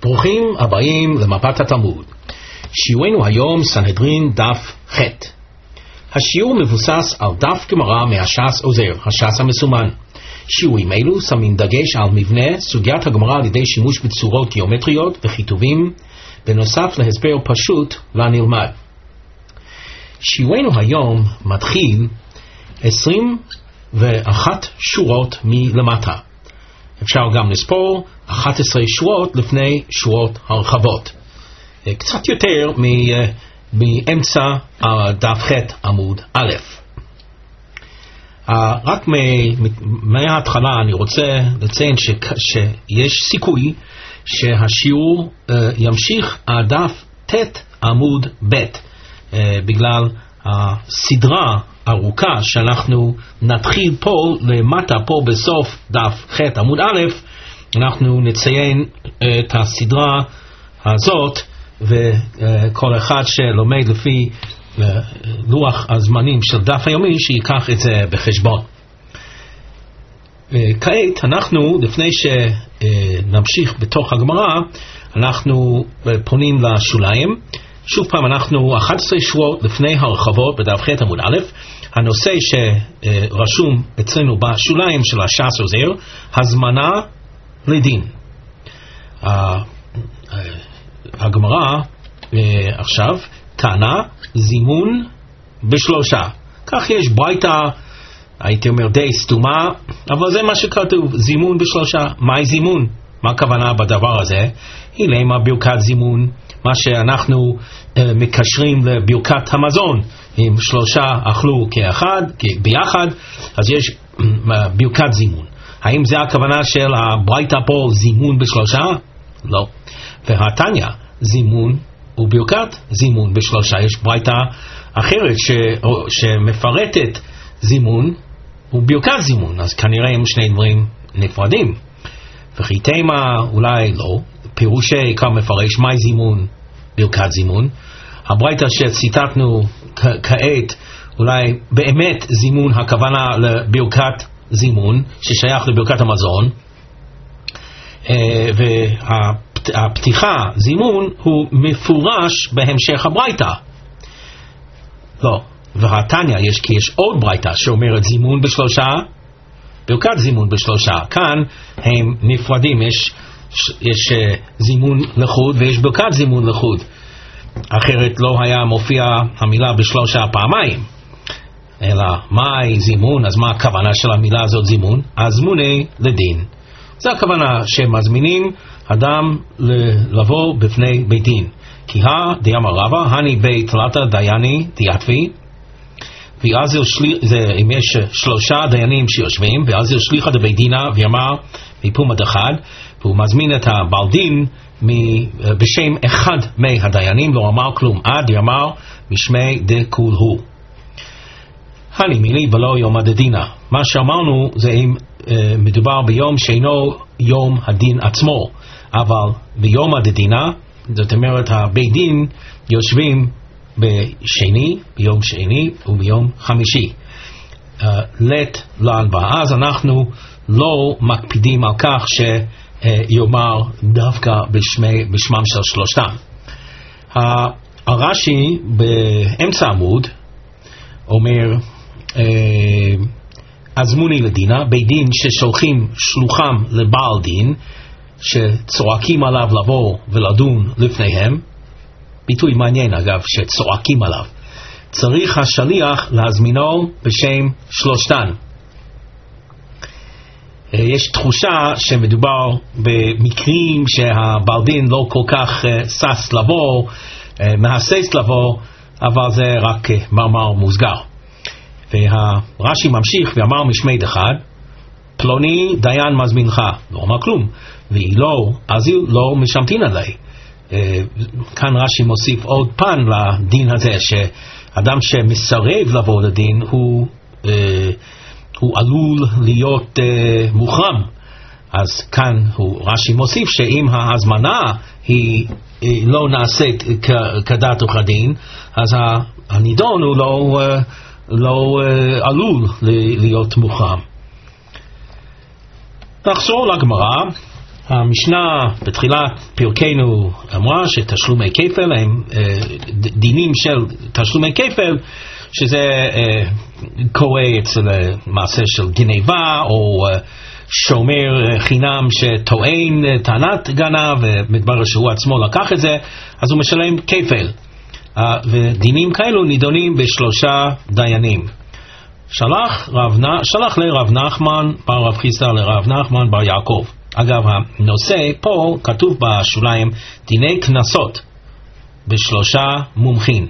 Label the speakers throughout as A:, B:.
A: ברוכים הבאים למפת התלמוד. שיעורנו היום סנהדרין דף ח'. השיעור מבוסס על דף גמרא מהש"ס עוזר, הש"ס המסומן. שיעורים אלו שמים דגש על מבנה סוגיית הגמרא על ידי שימוש בצורות גיאומטריות וכיתובים, בנוסף להסבר פשוט לנלמד. שיעורנו היום מתחיל 21 שורות מלמטה. אפשר גם לספור 11 שורות לפני שורות הרחבות. קצת יותר מאמצע דף ח' עמוד א'. רק מההתחלה אני רוצה לציין שיש סיכוי שהשיעור ימשיך עד דף ט' עמוד ב', בגלל הסדרה ארוכה שאנחנו נתחיל פה למטה, פה בסוף דף ח' עמוד א', אנחנו נציין את הסדרה הזאת, וכל אחד שלומד לפי לוח הזמנים של דף היומי שיקח את זה בחשבון. כעת אנחנו, לפני שנמשיך בתוך הגמרא, אנחנו פונים לשוליים. שוב פעם, אנחנו 11 שורות לפני הרחבות בדף ח' עמוד א'. הנושא שרשום אצלנו בשוליים של הש"ס עוזר, הזמנה לדין. הגמרא עכשיו טענה זימון בשלושה. כך יש ברייתא, הייתי אומר די סתומה, אבל זה מה שכתוב, זימון בשלושה. מהי זימון? מה הכוונה בדבר הזה? הנה מה ברכת זימון, מה שאנחנו מקשרים לברכת המזון, אם שלושה אכלו כאחד, ביחד, אז יש ברכת זימון. האם זה הכוונה של הברייתא פה, זימון בשלושה? לא. והתניא, זימון וברכת זימון בשלושה. יש ברייתא אחרת שמפרטת זימון וברכת זימון, אז כנראה הם שני דברים נפרדים. וכי תימה אולי לא, פירושי כאן מפרש מהי זימון, ברכת זימון. הברייתא שציטטנו כעת, אולי באמת זימון הכוונה לברכת זימון ששייך לברכת המזון, והפתיחה זימון הוא מפורש בהמשך הברייתא. לא, והתניא כי יש עוד ברייתא שאומרת זימון בשלושה, ברכת זימון בשלושה. כאן הם נפרדים, יש זימון לחוד ויש ברכת זימון לחוד, אחרת לא היה מופיע המילה בשלושה פעמיים. אלא מהי זימון? אז מה הכוונה של המילה הזאת זימון? הזמוני לדין. זה הכוונה שמזמינים אדם לבוא בפני בית דין. כי דאמר רבא, הני בית תלתא דייני דיאטבי, ואז אם יש שלושה דיינים שיושבים, ואז שליחא דבית דינא ויאמר מפומד אחד, והוא מזמין את הבעל דין בשם אחד מהדיינים, לא אמר כלום, עד יאמר משמי דכול הוא. הני מילי ולא יום הדדינא. מה שאמרנו זה אם מדובר ביום שאינו יום הדין עצמו, אבל ביום הדדינא, זאת אומרת הבית דין יושבים ביום שני וביום חמישי. לית לאנבא. אז אנחנו לא מקפידים על כך שיאמר דווקא בשמם של שלושתם. הרש"י באמצע עמוד אומר הזמוני לדינא, בית דין ששולחים שלוחם לבעל דין שצועקים עליו לבוא ולדון לפניהם. ביטוי מעניין אגב, שצועקים עליו. צריך השליח להזמינו בשם שלושתן. יש תחושה שמדובר במקרים שהבעל דין לא כל כך סס לבוא, מהסס לבוא, אבל זה רק מאמר מוסגר. והרש"י ממשיך ואמר משמי אחד, פלוני דיין מזמינך, לא אומר כלום, והיא לא, אז היא לא משמתין עלי. כאן רש"י מוסיף עוד פן לדין הזה, שאדם שמסרב לבוא לדין הוא עלול להיות מוחרם. אז כאן רש"י מוסיף שאם ההזמנה היא לא נעשית כדת וכדין, אז הנידון הוא לא עלול להיות מוחרם. נחזור לגמרא. המשנה בתחילת פרקנו אמרה שתשלומי כפל הם דינים של תשלומי כפל, שזה קורה אצל מעשה של גניבה או שומר חינם שטוען טענת גנב ומתברר שהוא עצמו לקח את זה, אז הוא משלם כפל. ודינים כאלו נידונים בשלושה דיינים. שלח לרב נחמן בר רב חיסדא לרב נחמן בר יעקב. אגב, הנושא פה כתוב בשוליים דיני קנסות בשלושה מומחים,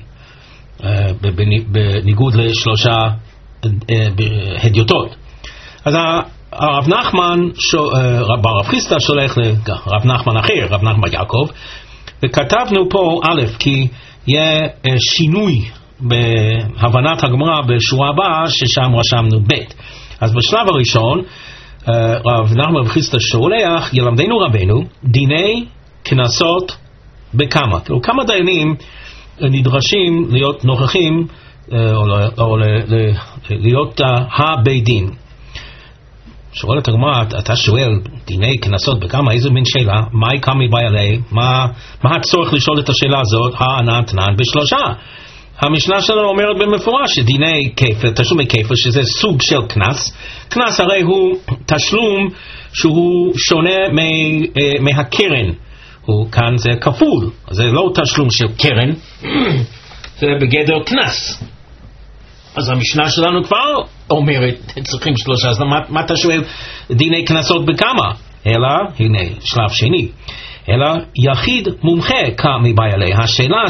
A: בניגוד לשלושה הדיוטות. אז הרב נחמן, בר רב חיסדא שולח לרב נחמן אחר, רב נחמן בר יעקב, וכתבנו פה א', כי יהיה שינוי בהבנת הגמרא בשורה הבאה, ששם רשמנו ב'. אז בשלב הראשון רב נחמן בר חיסדא שולח ילמדנו רבנו דיני קנסות בכמה. כמה דיינים נדרשים להיות נוכחים או להיות הבית דין. שואלת הגמרא, אתה שואל דיני קנסות בכמה, איזו מין שאלה? מה יקם מבעי עלי? מה הצורך לשאול את השאלה הזאת? הענתנן בשלושה. המשנה שלנו אומרת במפורש שדיני כפל, תשלומי כפל, שזה סוג של קנס. קנס הרי הוא תשלום שהוא שונה מהקרן. כאן זה כפול, זה לא תשלום של קרן, זה בגדר קנס. אז המשנה שלנו כבר אומרת, צריכים שלושה, אז מה אתה שואל דיני קנסות בכמה? אלא, הנה, שלב שני, אלא יחיד מומחה קם מבעי עלי. השאלה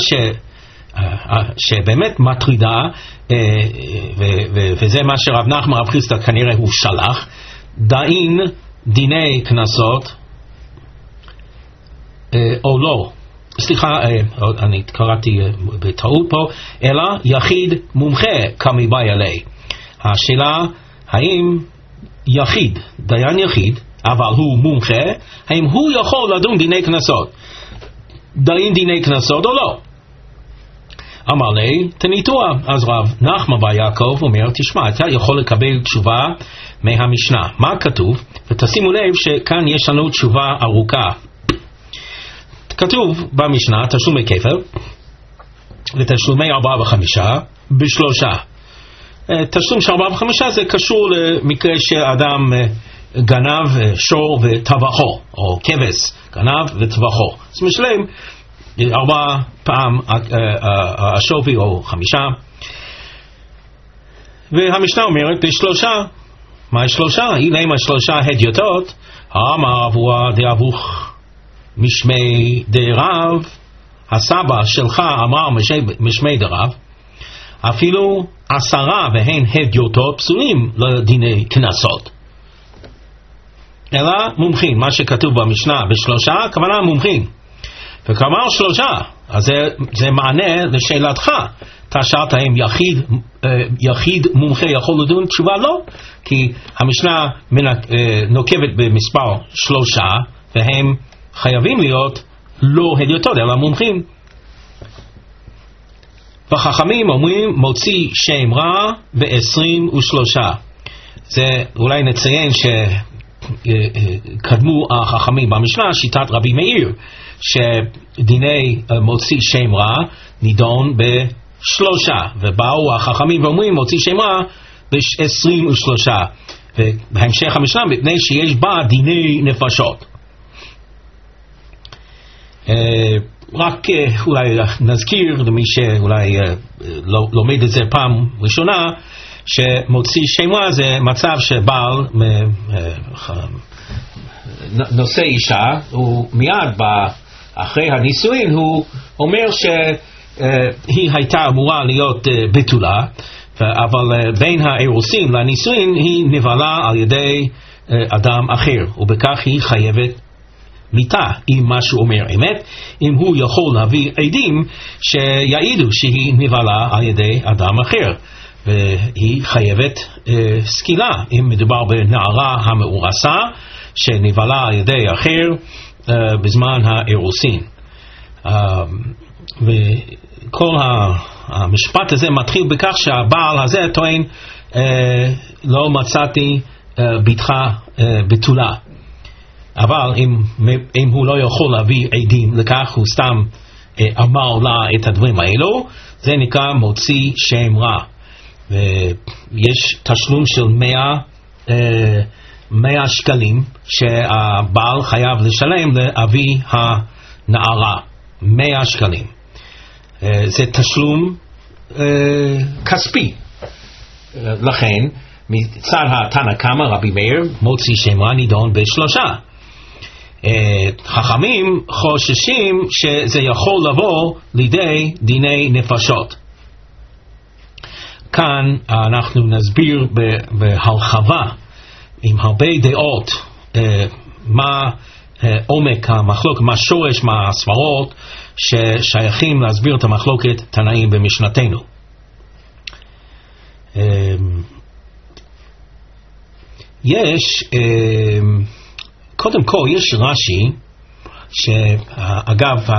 A: שבאמת מטרידה, וזה מה שרב נחמן רב חיסדא כנראה הוא שלח, דין דיני קנסות או לא, סליחה, אני קראתי בטעות פה, אלא יחיד מומחה קם מבעי עלי. השאלה, האם יחיד, דיין יחיד, אבל הוא מומחה, האם הוא יכול לדון דיני קנסות, דין דיני קנסות או לא? אמר לי, תניתוח. אז רב נחמן בר יעקב אומר, תשמע, אתה יכול לקבל תשובה מהמשנה. מה כתוב? ותשימו לב שכאן יש לנו תשובה ארוכה. כתוב במשנה, תשלומי כפל ותשלומי 4 ו-5 בשלושה. תשלום של 4 ו-5 זה קשור למקרה שאדם גנב שור וטבחו, או כבש גנב וטבחו. אז משלם 4 פעם השווי או 5. והמשנה אומרת בשלושה. מה שלושה? הנה מה שלושה הדיוטות. אמר אבוה דאבוך משמי דרב, הסבא שלך אמר משמי דרב, אפילו 10 והן הדיוטות פסולים לדיני קנסות. אלא מומחים, מה שכתוב במשנה בשלושה, הכוונה מומחים. וכאמר שלושה, אז זה מענה לשאלתך. אתה שאלת האם יחיד מומחה יכול לדון? תשובה לא, כי המשנה נוקבת במספר 3, והם חייבים להיות לא הדיוטות אלא מומחים. וחכמים אומרים מוציא שם רע ב-23. זה אולי נציין שקדמו החכמים במשנה שיטת רבי מאיר, שדיני מוציא שם רע נידון ב3, ובאו החכמים ואומרים מוציא שם רע ב-23, ובהמשך המשנה מפני שיש בה דיני נפשות. רק אולי נזכיר למי שאולי לא לומד את זה פעם ראשונה, שמוציא שם רע זה מצב שבעל נושא אישה, הוא מיד אחרי הנישואין הוא אומר שהיא הייתה אמורה להיות בתולה, אבל בין האירוסין לנישואין היא נבלה על ידי אדם אחר, ובכך היא חייבת מיתה. אם משהו אומר אמת, אם הוא יכול להביא עדים שיעידו שהיא נבלה על ידי אדם אחר, והיא חייבת סקילה אם מדובר בנערה המאורסה שנבלה על ידי אחר בזמן האירוסין. וכל המשפט הזה מתחיל בכך שהבעל הזה טוען לא מצאתי בתך בתולה. אבל אם הוא לא יכול להביא עדים לכך, הוא סתם אמר לה את הדברים האלו, זה נקרא מוציא שם רע. ויש תשלום של 100 שקלים שהבעל חייב לשלם לאבי הנערה. 100 שקלים. זה תשלום כספי. לכן מצד התנא קמא רבי מאיר מוציא שם רע נידון בשלושה. חכמים חוששים שזה יכול לבוא לידי דיני נפשות. כאן אנחנו נסביר בהרחבה עם הרבה דעות מה עומק המחלוקת, מה שורש, מה הסברות ששייכים להסביר את המחלוקת תנאים במשנתנו. יש קודם כל יש רש"י, שאגב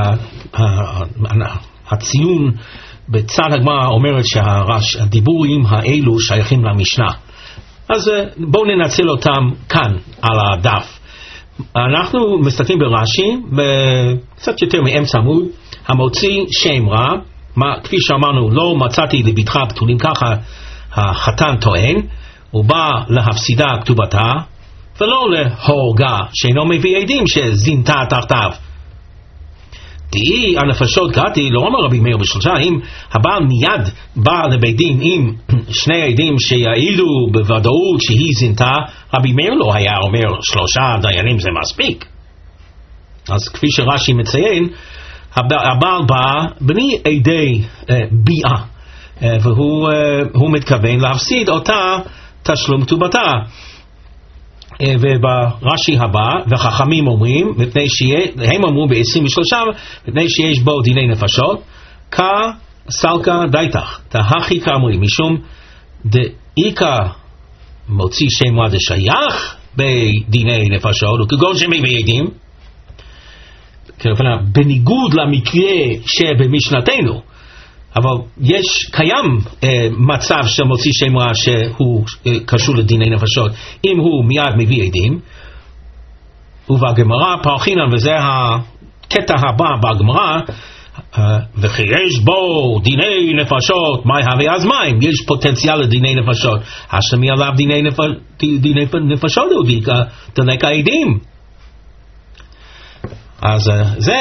A: הציון בצד הגמרא אומרת שהדיבורים האלו שייכים למשנה, אז בואו ננצל אותם כאן על הדף. אנחנו מסתכלים ברש"י קצת יותר מאמצע עמוד, המוציא שם רע, כפי שאמרנו, לא מצאתי לביתך בתולים, ככה החתן טוען, הוא בא להפסידה כתובתה ולא להורגה שאינו מביא עדים שזינתה תחתיו. תהי הנפשות גרתי, לא אומר רבי מאיר בשלושה, אם הבעל מיד בא לבית דין עם שני עדים שיעידו בוודאות שהיא זינתה, רבי מאיר לא היה אומר 3 דיינים זה מספיק. אז כפי שרש"י מציין, הבעל בא בני עדי ביאה, והוא מתכוון להפסיד אותה תשלום כתובתה. וברש"י הבא, וחכמים אומרים, הם אמרו ב-23, מפני שיש בו דיני נפשות, כסלקה דייתך, תהכי כאמרי, משום דאיקה מוציא שם רע דשייך בדיני נפשות, וכגון שמביא עדים, בניגוד למקרה שבמשנתנו, אבל קיים מצב של מוציא שם רע שהוא קשור לדיני נפשות אם הוא מיד מביא עדים. ובגמרא פרחינן, וזה הקטע הבא בגמרא, וכי יש בו דיני נפשות, מה הווה אז מים? יש פוטנציאל לדיני נפשות, השמי עליו דיני נפשות הוא דלק העדים. אז זה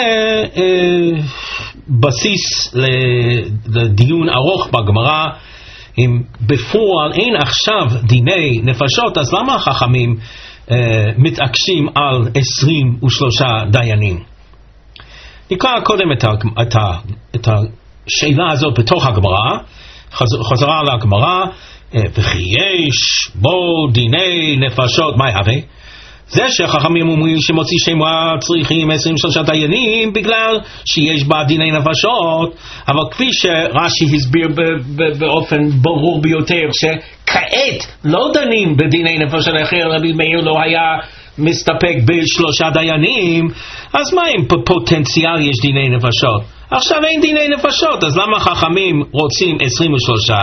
A: בסיס לדיון ארוך בגמרא. אם בפועל אין עכשיו דיני נפשות, אז למה החכמים מתעקשים על 23 דיינים? נקרא קודם את השאלה הזאת בתוך הגמרא, חזרה לגמרא, וכי יש בו דיני נפשות, מה יהווה? זה שהחכמים אומרים שמוציא שם רע צריכים 23 דיינים בגלל שיש בה דיני נפשות, אבל כפי שרש"י הסביר באופן ברור ביותר שכעת לא דנים בדיני נפשות, אחר רבי מאיר לא היה מסתפק ב3 דיינים, אז מה אם בפוטנציאל יש דיני נפשות? עכשיו אין דיני נפשות, אז למה חכמים רוצים 23?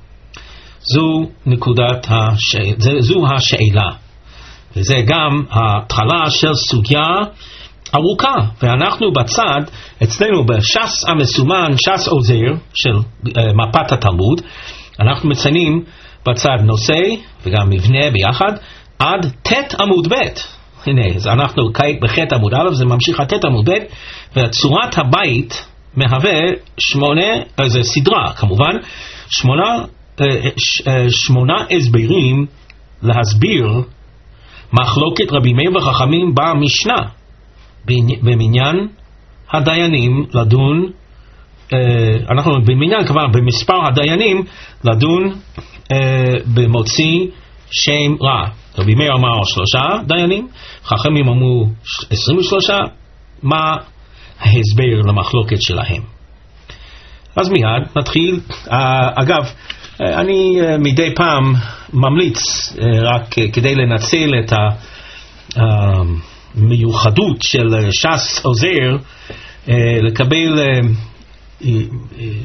A: זו השאלה. וזה גם ההתחלה של סוגיה ארוכה, ואנחנו בצד, אצלנו בש"ס המסומן, ש"ס עוזר של מפת התלמוד, אנחנו מציינים בצד נושא וגם מבנה ביחד עד ת' עמוד ב'. הנה, אז אנחנו כעת בח' עמוד א', זה ממשיך עד ת' עמוד ב', וצורת הבית מהווה 8, זה סדרה כמובן, 8 הסברים להסביר מחלוקת רבי מאיר וחכמים במשנה במניין הדיינים לדון, אנחנו במניין כבר במספר הדיינים לדון במוציא שם רע. רבי מאיר אמר 3 דיינים, חכמים אמרו 23, מה ההסבר למחלוקת שלהם? אז מיד נתחיל. אגב, אני מדי פעם ממליץ רק כדי לנצל את המיוחדות של ש"ס עוזר לקבל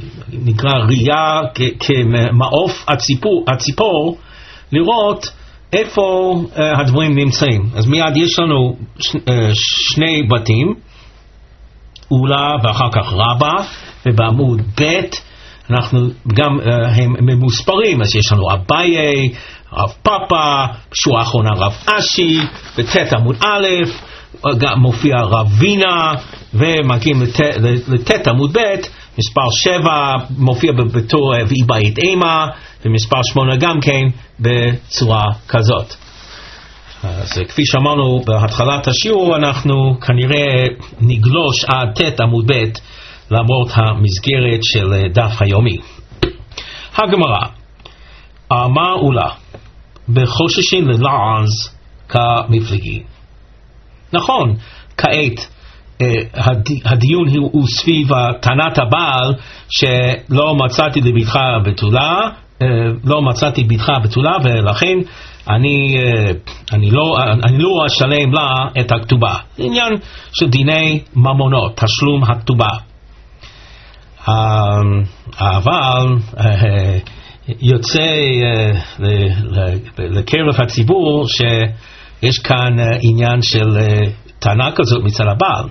A: נקרא ראייה כמעוף הציפור, לראות איפה הדברים נמצאים? אז מיד יש לנו שני בתים, אולה ואחר כך רבה, ובעמוד ב' אנחנו גם הם ממוספרים, אז יש לנו אביי, רב פאפה, שורה האחרונה רב אשי, בתת עמוד א', גם מופיע רב וינה, ומגיעים לתת עמוד ב', מספר 7 מופיע בתור ואי בית אימה, ומספר 8 גם כן בצורה כזאת. אז כפי שאמרנו בהתחלת השיעור, אנחנו כנראה נגלוש עד תת עמוד ב' למרות המסגרת של דף היומי. הגמרא, אמר אולה, בחוששים ללעז כמפלגי. נכון, כעת הדיון הוא סביב טענת הבעל שלא מצאתי לביתך בתולה, לא מצאתי ביתך בתולה, ולכן אני לא אשלם לה את הכתובה. זה עניין של דיני ממונות, תשלום הכתובה. אבל יוצא לקרב הציבור שיש כאן עניין של טענה כזאת מצד הבעל.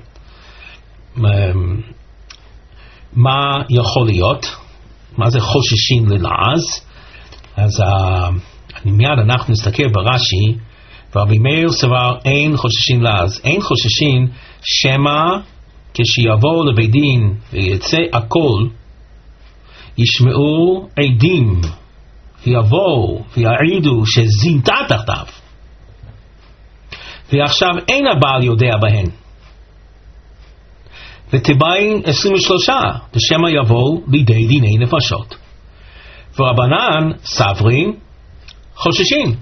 A: מה יכול להיות? מה זה חוששים ללעז? אז מיד אנחנו נסתכל ברש"י, ורבי מאיר סבר אין חוששים לעז. אין חוששים שמא כשיבוא לבית דין ויצא הכל, ישמעו עדים ויבואו ויעידו שזינתה תחתיו, ועכשיו אין הבעל יודע בהן, ותבעין 23 ושמא יבואו לידי דיני נפשות. ורבנן סברים חוששים.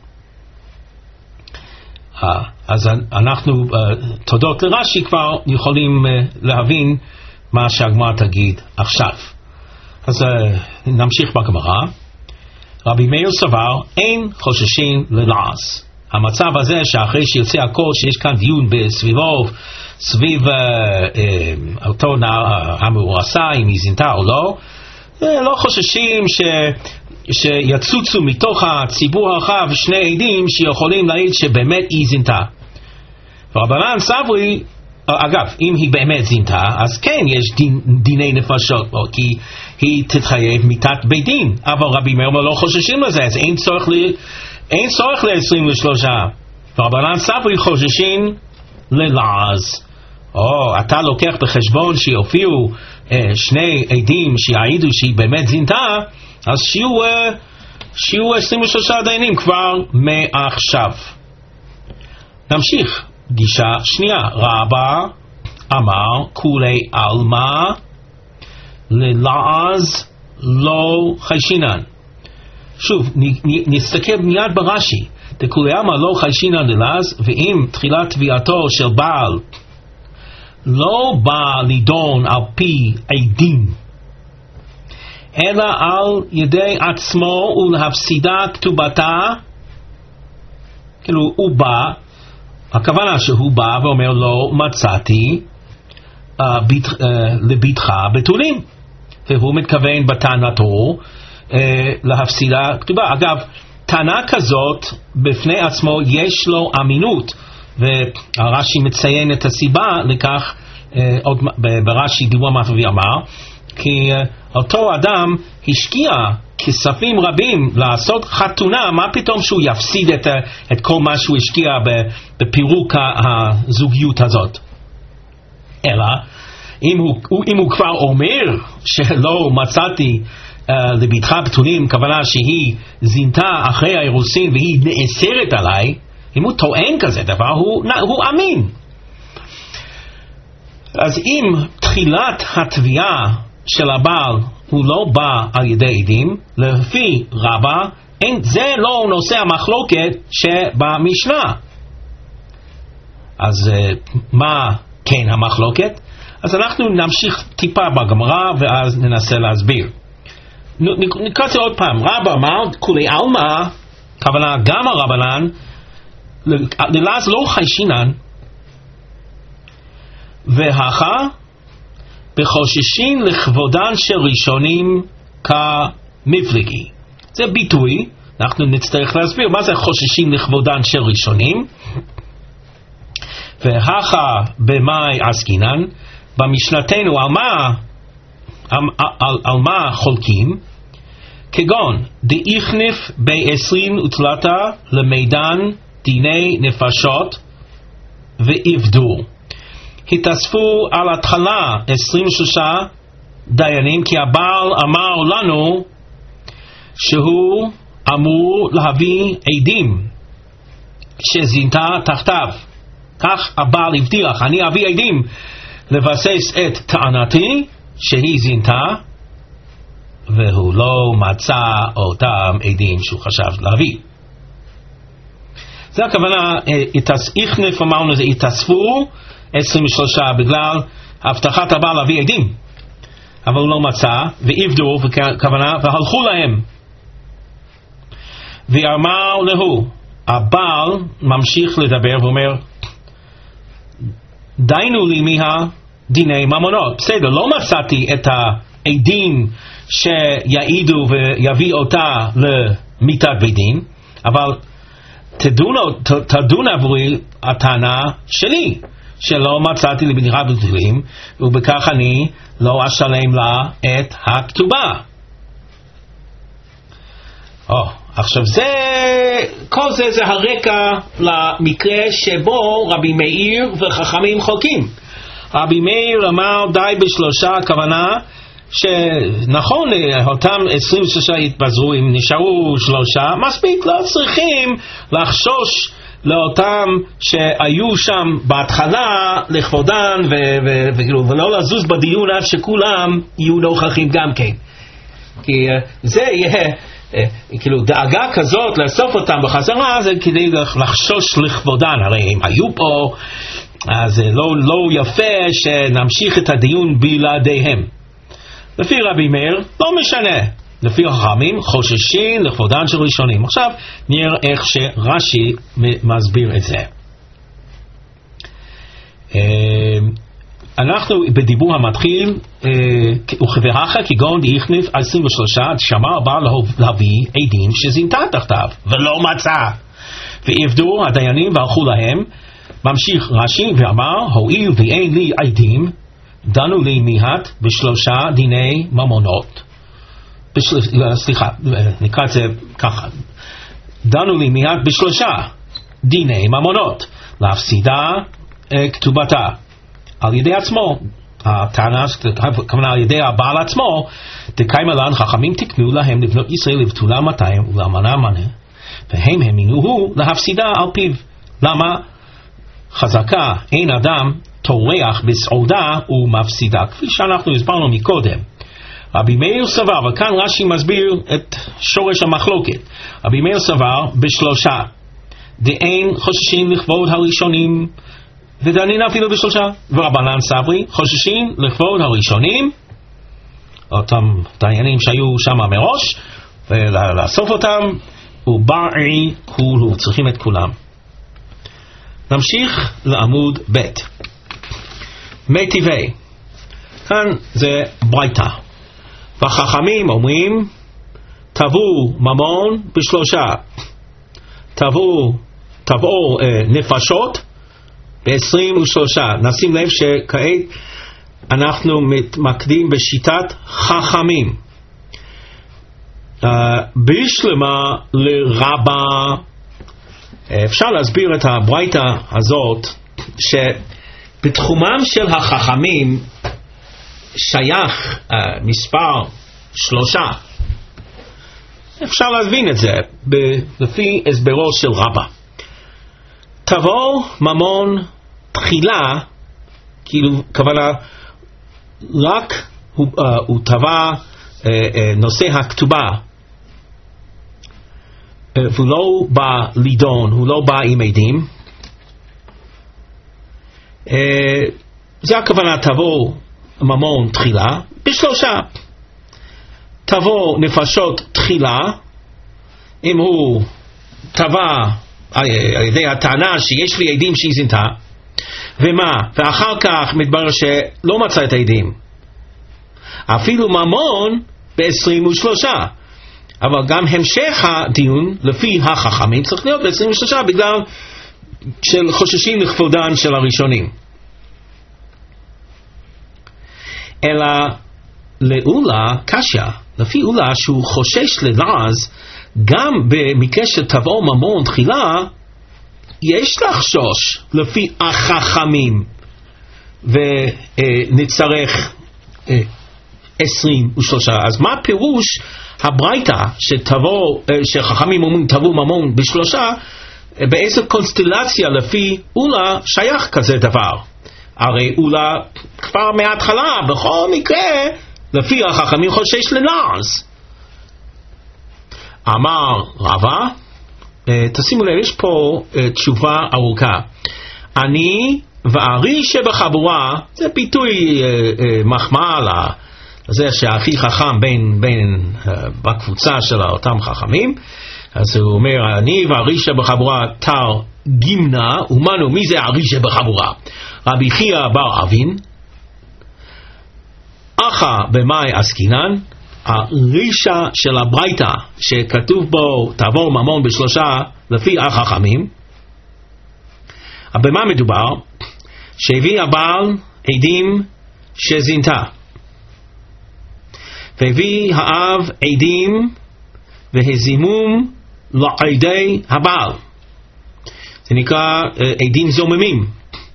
A: אז אנחנו תודות לרש"י כבר יכולים להבין מה שהגמרא תגיד עכשיו. אז נמשיך בגמרא. רבי מאיר סבר אין חוששים ללעז. המצב הזה שאחרי שיוצא הכל, שיש כאן דיון בסביבו, סביב אותו המאורסה, אם היא זינתה או לא, לא חוששים שיצוצו מתוך הציבור הרחב שני עדים שיכולים להעיד שבאמת היא זינתה. ורבנן סברי, אגב, אם היא באמת זינתה, אז כן יש דיני נפשות, כי היא תתחייב מיתת בית דין. אבל רבי מאיר לא חוששים לזה, אז אין צורך ל-23. ורבנן סברי חוששים ללעז. אתה לוקח בחשבון שיופיעו שני עדים שיעידו שהיא באמת זינתה, אז שיהיו 23 דיינים כבר מעכשיו. נמשיך. גישה שנייה, רבא אמר כולי עלמא ללעז לא חיישינן. שוב, נסתכל מיד ברש"י. דכולי עלמא לא חיישינן ללעז, ואם תחילת תביעתו של בעל לא בא לדון על פי עדים, אלא על ידי עצמו ולהפסידה כתובתה, כאילו הוא בא, הכוונה שהוא בא ואומר לו מצאתי לביתך בתולים, והוא מתכוון בטענתו להפסידה כתובה. אגב, טענה כזאת בפני עצמו יש לו אמינות, והרש"י מציין את הסיבה לכך ברש"י דיבור מטווי אמר, כי אותו אדם השקיע כספים רבים לעשות חתונה, מה פתאום שהוא יפסיד את כל מה שהוא השקיע בפירוק הזוגיות הזאת? אלא אם הוא כבר אומר שלא מצאתי לביתך בתולים, כוונה שהיא זינתה אחרי האירוסין והיא נאסרת עליי, אם הוא טוען כזה דבר הוא אמין. אז אם תחילת התביעה של הבעל הוא לא בא על ידי עדים, לפי רבא זה לא נושא המחלוקת שבמשנה. אז מה כן המחלוקת? אז אנחנו נמשיך טיפה בגמרא ואז ננסה להסביר. נקרא זה עוד פעם. רבא אמר כולי עלמא, כוונה גם הרבנן, ללעז לא חיישינן, והכה בחוששים לכבודן של ראשונים כמפלגי. זה ביטוי אנחנו נצטרך להסביר מה זה חוששים לכבודן של ראשונים. והכה במאי עסקינן, במשנתנו על מה חולקים, כגון דאיכניף ב-20 ותלתה למידן דיני נפשות ועבדו. התאספו על התחלה 23 דיינים, כי הבעל אמר לנו שהוא אמור להביא עדים שזינתה תחתיו. כך הבעל הבטיח, אני אביא עדים לבסס את טענתי שהיא זינתה, והוא לא מצא אותם עדים שהוא חשב להביא. זה הכוונה, איכנף אמרנו זה התאספו 23 בגלל הבטחת הבעל להביא עדים, אבל הוא לא מצא, ועבדו, וכוונה, והלכו להם. ואמר להו, הבעל ממשיך לדבר ואומר, דיינו לי מהדיני ממונות. בסדר, לא מצאתי את העדים שיעידו ויביא אותה למיתת בית דין, אבל תדון עבורי הטענה שלי, שלא מצאתי לבניחה בתולים, ובכך אני לא אשלם לה את הכתובה. עכשיו כל זה הרקע למקרה שבו רבי מאיר וחכמים חולקים. רבי מאיר אמר די בשלושה, הכוונה שנכון, אותם 23 התפזרו, אם נשארו 3, מספיק, לא צריכים לחשוש לאותם שהיו שם בהתחלה לכבודן ולא לזוז בדיון עד שכולם יהיו נוכחים גם כן, כי זה יהיה כאילו דאגה כזאת לאסוף אותם בחזרה, זה כדי לחשוש לכבודן, הרי הם היו פה, אז לא יפה שנמשיך את הדיון בלעדיהם. לפי רבי מאיר לא משנה, לפי החכמים חוששים לכבודן של ראשונים. עכשיו נראה איך שרש"י מסביר את זה. אנחנו בדיבור המתחיל, וכבהכה כגון דאיכניף 23 שמע הבעל להביא עדים שזינתה תחתיו ולא מצא, ועבדו הדיינים והלכו להם. ממשיך רש"י ואמר, הואיל ואין לי עדים, דנו לי מיהת ב3 דיני ממונות. סליחה, נקרא את זה ככה, דנו לי מיהת ב3 דיני ממונות, להפסידה כתובתה על ידי עצמו. הטענה, כמובן על ידי הבעל עצמו, דקיימה לן חכמים תקנו להם לבנות ישראל לבתולה 200 ולאמנה מנה, והם המינוהו להפסידה על פיו. למה? חזקה אין אדם תורח בסעודה ומפסידה, כפי שאנחנו הסברנו מקודם. רבי מאיר סבר, וכאן רש"י מסביר את שורש המחלוקת. רבי מאיר סבר ב3 דאין חוששים לכבוד הראשונים, ודנין אפילו ב3, ורבנן סברי חוששים לכבוד הראשונים, אותם דיינים שהיו שם מראש, ולאסוף אותם, ובאי כולו, צריכים את כולם. נמשיך לעמוד ב' מי טבעי. כאן זה ברייתא. והחכמים אומרים, תבעו ממון ב3, תבעו נפשות ב23. נשים לב שכעת אנחנו מתמקדים בשיטת חכמים. בשלמה לרבה, אפשר להסביר את הברייתא הזאת שבתחומם של החכמים שייך מספר 3. אפשר להבין את זה לפי הסברו של רבא. תבוא ממון תחילה, כאילו כוונה רק הוא תבע נושא הכתובה, והוא לא בא לידון, הוא לא בא עם עדים. זה הכוונה תבוא ממון תחילה ב3. תבוא נפשות תחילה, אם הוא תבע על ידי הטענה שיש לי עדים שהיא זינתה, ומה? ואחר כך מתברר שלא מצא את העדים, אפילו ממון ב23. אבל גם המשך הדיון לפי החכמים צריך להיות ב-23 בגלל של חוששים לכבודן של הראשונים. אלא לאולה קשיא, לפי אולה שהוא חושש ללעז, גם במקרה שתבוא ממון תחילה, יש לחשוש לפי החכמים, ונצטרך 23. אז מה פירוש הברייתא שחכמים אומרים תבוא ממון בשלושה, באיזה קונסטלציה לפי אולה שייך כזה דבר? הרי אולה כבר מההתחלה בכל מקרה לפי החכמים חושש ללעז. אמר רבא, תשימו לב, יש פה תשובה ארוכה. אני וארי שבחבורה, זה ביטוי מחמאה לזה שהכי חכם בין בקבוצה של אותם חכמים. אז הוא אומר, אני וארי שבחבורה תר גימנה, ומנו מי זה ארי שבחבורה? רבי חייא בר אבין, אחא במאי עסקינן, הרישה של הברייתא שכתוב בו תעבור ממון בשלושה לפי החכמים, במה מדובר? שהביא הבעל עדים שזינתה, והביא האב עדים והזימום לעדי הבעל, זה נקרא עדים זוממים.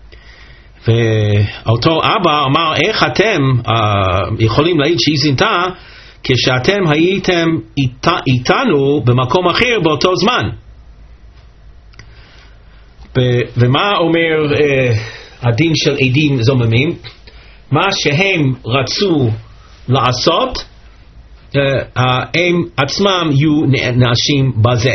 A: ואותו אבא אמר, איך אתם יכולים להעיד שהיא זינתה כשאתם הייתם איתנו במקום אחר באותו זמן? ומה אומר הדין של עדים זוממים? מה שהם רצו לעשות, הם עצמם יהיו נאשים בזה.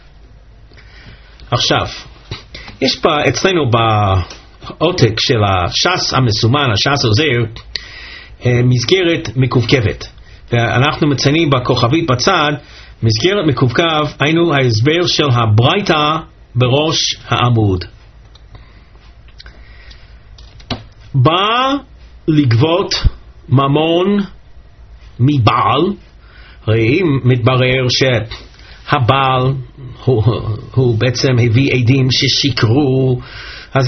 A: עכשיו, יש אצלנו בעותק של הש"ס המסומן, הש"ס עוזר, מסגרת מקווקבת, ואנחנו מציינים בכוכבית בצד מסגרת מקווקב, היינו ההסבר של הברייתא בראש העמוד. בא לגבות ממון מבעל, הרי אם מתברר שהבעל הוא בעצם הביא עדים ששיקרו, אז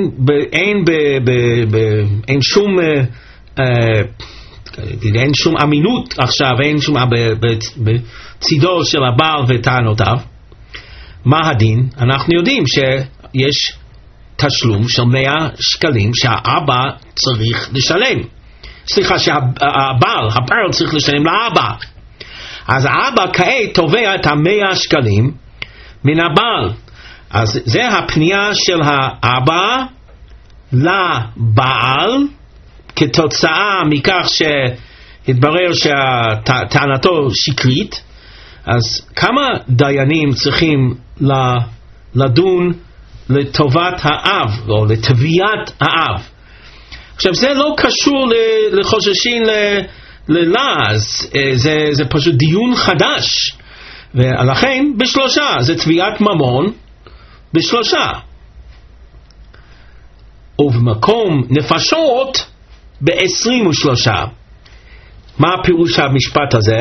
A: אין שום אמינות עכשיו, אין שום בצידו של הבעל וטענותיו. מה הדין? אנחנו יודעים שיש תשלום של 100 שקלים שהאבא צריך לשלם. סליחה, הבעל צריך לשלם לאבא. אז האבא כעת תובע את 100 שקלים מן הבעל. אז זה הפנייה של האבא לבעל, כתוצאה מכך שהתברר שטענתו שקרית. אז כמה דיינים צריכים לדון לטובת האב או לתביעת האב? עכשיו זה לא קשור לחוששים ללעז, זה פשוט דיון חדש, ולכן בשלושה זה תביעת ממון בשלושה. ובמקום נפשות ב-23. מה פירוש המשפט הזה?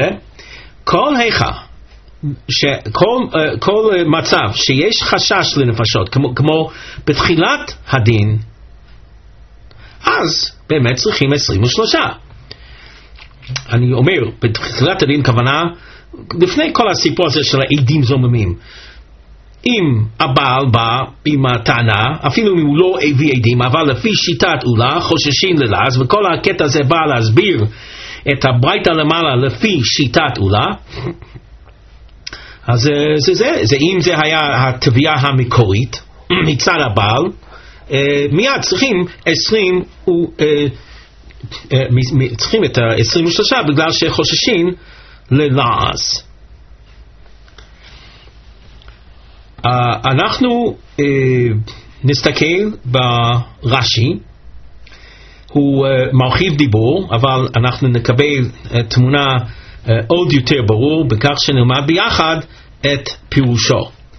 A: כל מצב שיש חשש לנפשות, כמו בתחילת הדין, אז באמת צריכים 23. אני אומר, בתחילת הדין כוונה, לפני כל הסיפור הזה של העדים זוממים, אם הבעל בא עם הטענה, אפילו אם הוא לא הביא עדים, אבל לפי שיטת אולה, חוששים ללעז, וכל הקטע הזה בא להסביר את הברייתא למעלה לפי שיטת אולה, אז זה אם זה היה התביעה המקורית מצד הבעל, מיד צריכים צריכים את ה-23 בגלל שחוששים ללעז. אנחנו נסתכל ברש"י, הוא מרחיב דיבור, אבל אנחנו נקבל תמונה עוד יותר ברור בכך שנלמד ביחד את פירושו.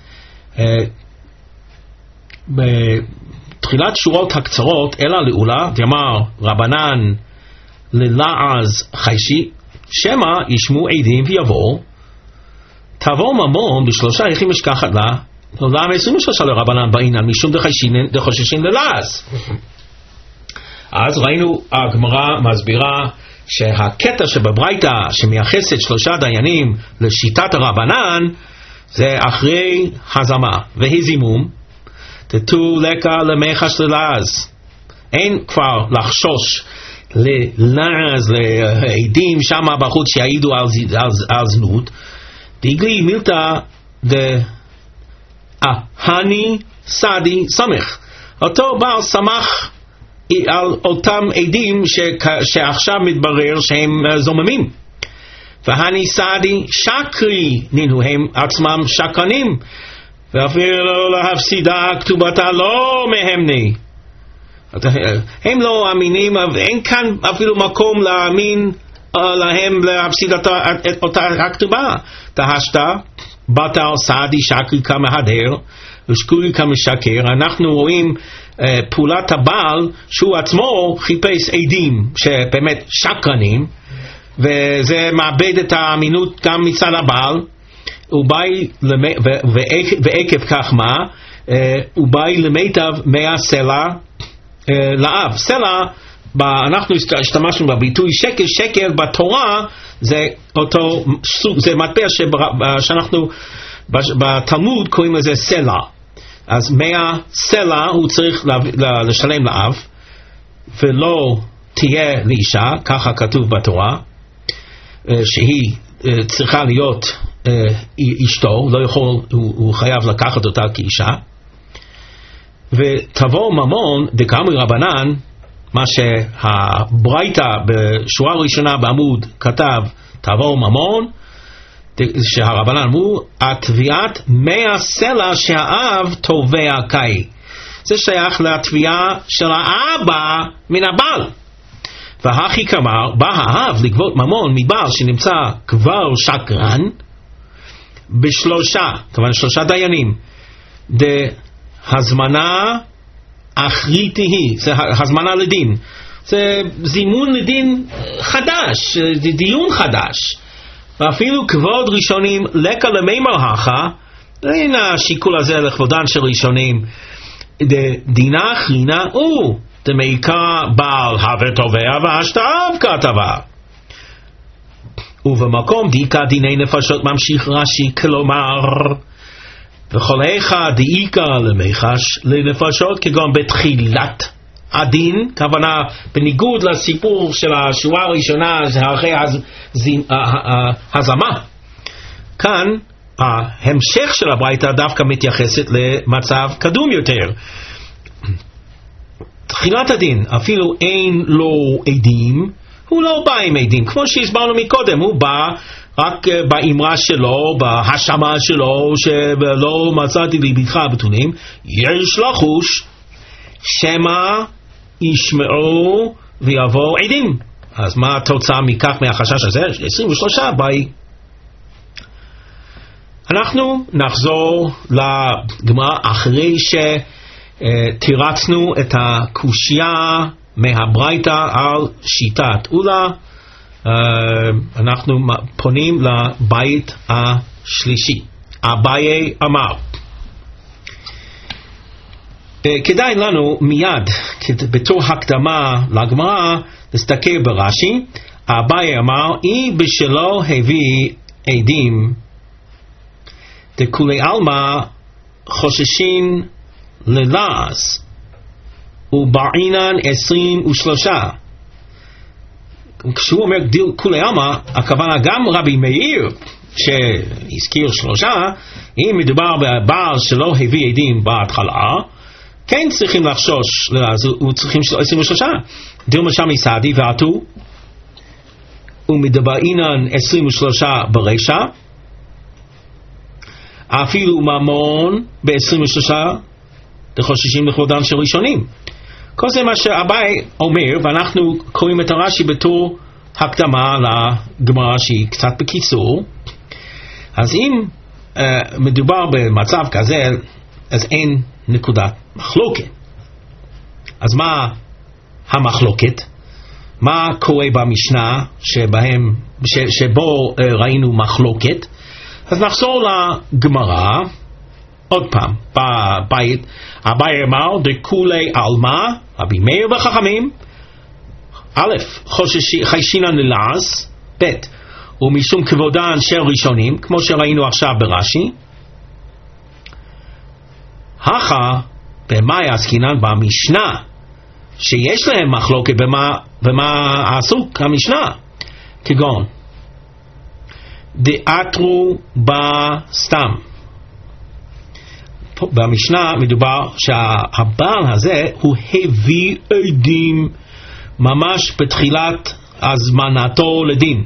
A: בתחילת שורות הקצרות, אלא לאולה, דאמר רבנן ללעז חיישי, שמא ישמעו עדים ויבואו, תבוא ממון בשלושה יחים משכחת לה, לעולם 23 לרבנן בעינן, משום דחוששים ללעז. אז ראינו, הגמרא מסבירה שהקטע שבברייתא שמייחסת שלושה דיינים לשיטת הרבנן, זה אחרי הזמה והזימום, תתו לקה למיחש ללעז. אין כבר לחשוש ללעז, לעדים שמה בחוץ שיעידו על זנות. דגלי מילתא דהני סעדי סמך. אותו בעל סמך על אותם עדים שעכשיו מתברר שהם זוממים. והני סעדי שקרי, נינו הם עצמם שקרנים, ואפילו להפסידה כתובתה לא מהמני. הם לא אמינים, אין כאן אפילו מקום להאמין להם להפסיד את אותה הכתובה. תהשתה בתר סעדי שקרי כמהדר ושקורי כמשקר. אנחנו רואים פעולת הבעל שהוא עצמו חיפש עדים שבאמת שקרנים, וזה מאבד את האמינות גם מצד הבעל. ועקב כך מה? הוא בא למיטב מהסלע לאב. סלע, אנחנו השתמשנו בביטוי שקר. שקר בתורה זה אותו סוג, זה מטבע שאנחנו בתלמוד קוראים לזה סלע. אז מהסלע הוא צריך לשלם לאב, ולא תהיה לאישה, ככה כתוב בתורה, שהיא צריכה להיות אשתו, לא יכול, הוא חייב לקחת אותה כאישה. ותבוא ממון דקאמרי רבנן, מה שהברייתא בשורה הראשונה בעמוד כתב, תבוא ממון, שהרבנן אמרו, התביעת מהסלע שהאב תובע קאי. זה שייך לתביעה של האבא מן הבעל. והכי כמר, בא האב לגבות ממון מבעל שנמצא כבר שקרן, בשלושה, כמובן שלושה דיינים, הזמנה אחרית היא, זה הזמנה לדין, זה זימון לדין חדש, זה דיון חדש, ואפילו כבוד ראשונים לקה למימר הכה, אין השיקול הזה לכבודן של ראשונים, דינה אחרינה הוא דמעיקה בעל הווה תובע והשתאב כתבה. ובמקום דיקה דיני נפשות ממשיך רש"י, כלומר וכל איכה דאיקה למיחש לנפשות, כגון בתחילת הדין, כוונה בניגוד לסיפור של השורה הראשונה אחרי הזמה. כאן ההמשך של הברייתא דווקא מתייחסת למצב קדום יותר. תחילת הדין, אפילו אין לו עדים, הוא לא בא עם עדים, כמו שהסברנו מקודם, הוא בא רק באמרה שלו, בהשמה שלו, שלא מצאתי לביתך בתונים, יש לחוש שמא ישמעו ויבואו עדים. אז מה התוצאה מכך, מהחשש הזה? 23 ביי. אנחנו נחזור לגמרא אחרי שתירצנו את הקושיה מהברייתא על שיטת אולה. אנחנו פונים לבית השלישי. אביי אמר, כדאי לנו מיד בתור הקדמה לגמרא להסתכל ברש"י. אביי אמר, אי בשלו הביא עדים דכולי עלמא חוששים ללעז ובעינן 23. כשהוא אומר כולי עלמא, הכוונה גם רבי מאיר שהזכיר 3, אם מדובר בבעל שלא הביא עדים בהתחלה, כן צריכים לחשוש, הוא צריכים 23. דילמה שמי סעדי ועתו ומדבעינן 23 ברשע, אפילו ממון ב-23 דחוששים לכבודם של ראשונים. כל זה מה שאביי אומר, ואנחנו קוראים את הרש"י בתור הקדמה לגמרא שהיא קצת בקיצור. אז אם מדובר במצב כזה, אז אין נקודת מחלוקת. אז מה המחלוקת? מה קורה במשנה שבו ראינו מחלוקת? אז נחזור לגמרא עוד פעם. בבית אביי אמר דכולי עלמא, רבי מאיר וחכמים, א', חיישינן ללעז, ב', ומשום כבודן של ראשונים, כמו שראינו עכשיו ברש"י. הכה במאי עסקינן במשנה, שיש להם מחלוקת במה עסוק המשנה, כגון דאתרו בסתם. במשנה מדובר שהבעל הזה הוא הביא עדים ממש בתחילת הזמנתו לדין,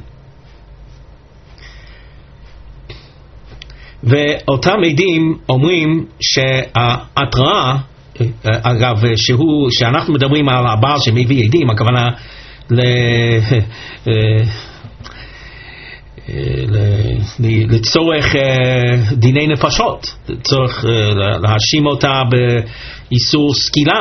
A: ואותם עדים אומרים שההתראה, אגב, שאנחנו מדברים על הבעל שמביא עדים, הכוונה לצורך דיני נפשות, לצורך להאשים אותה באיסור סקילה.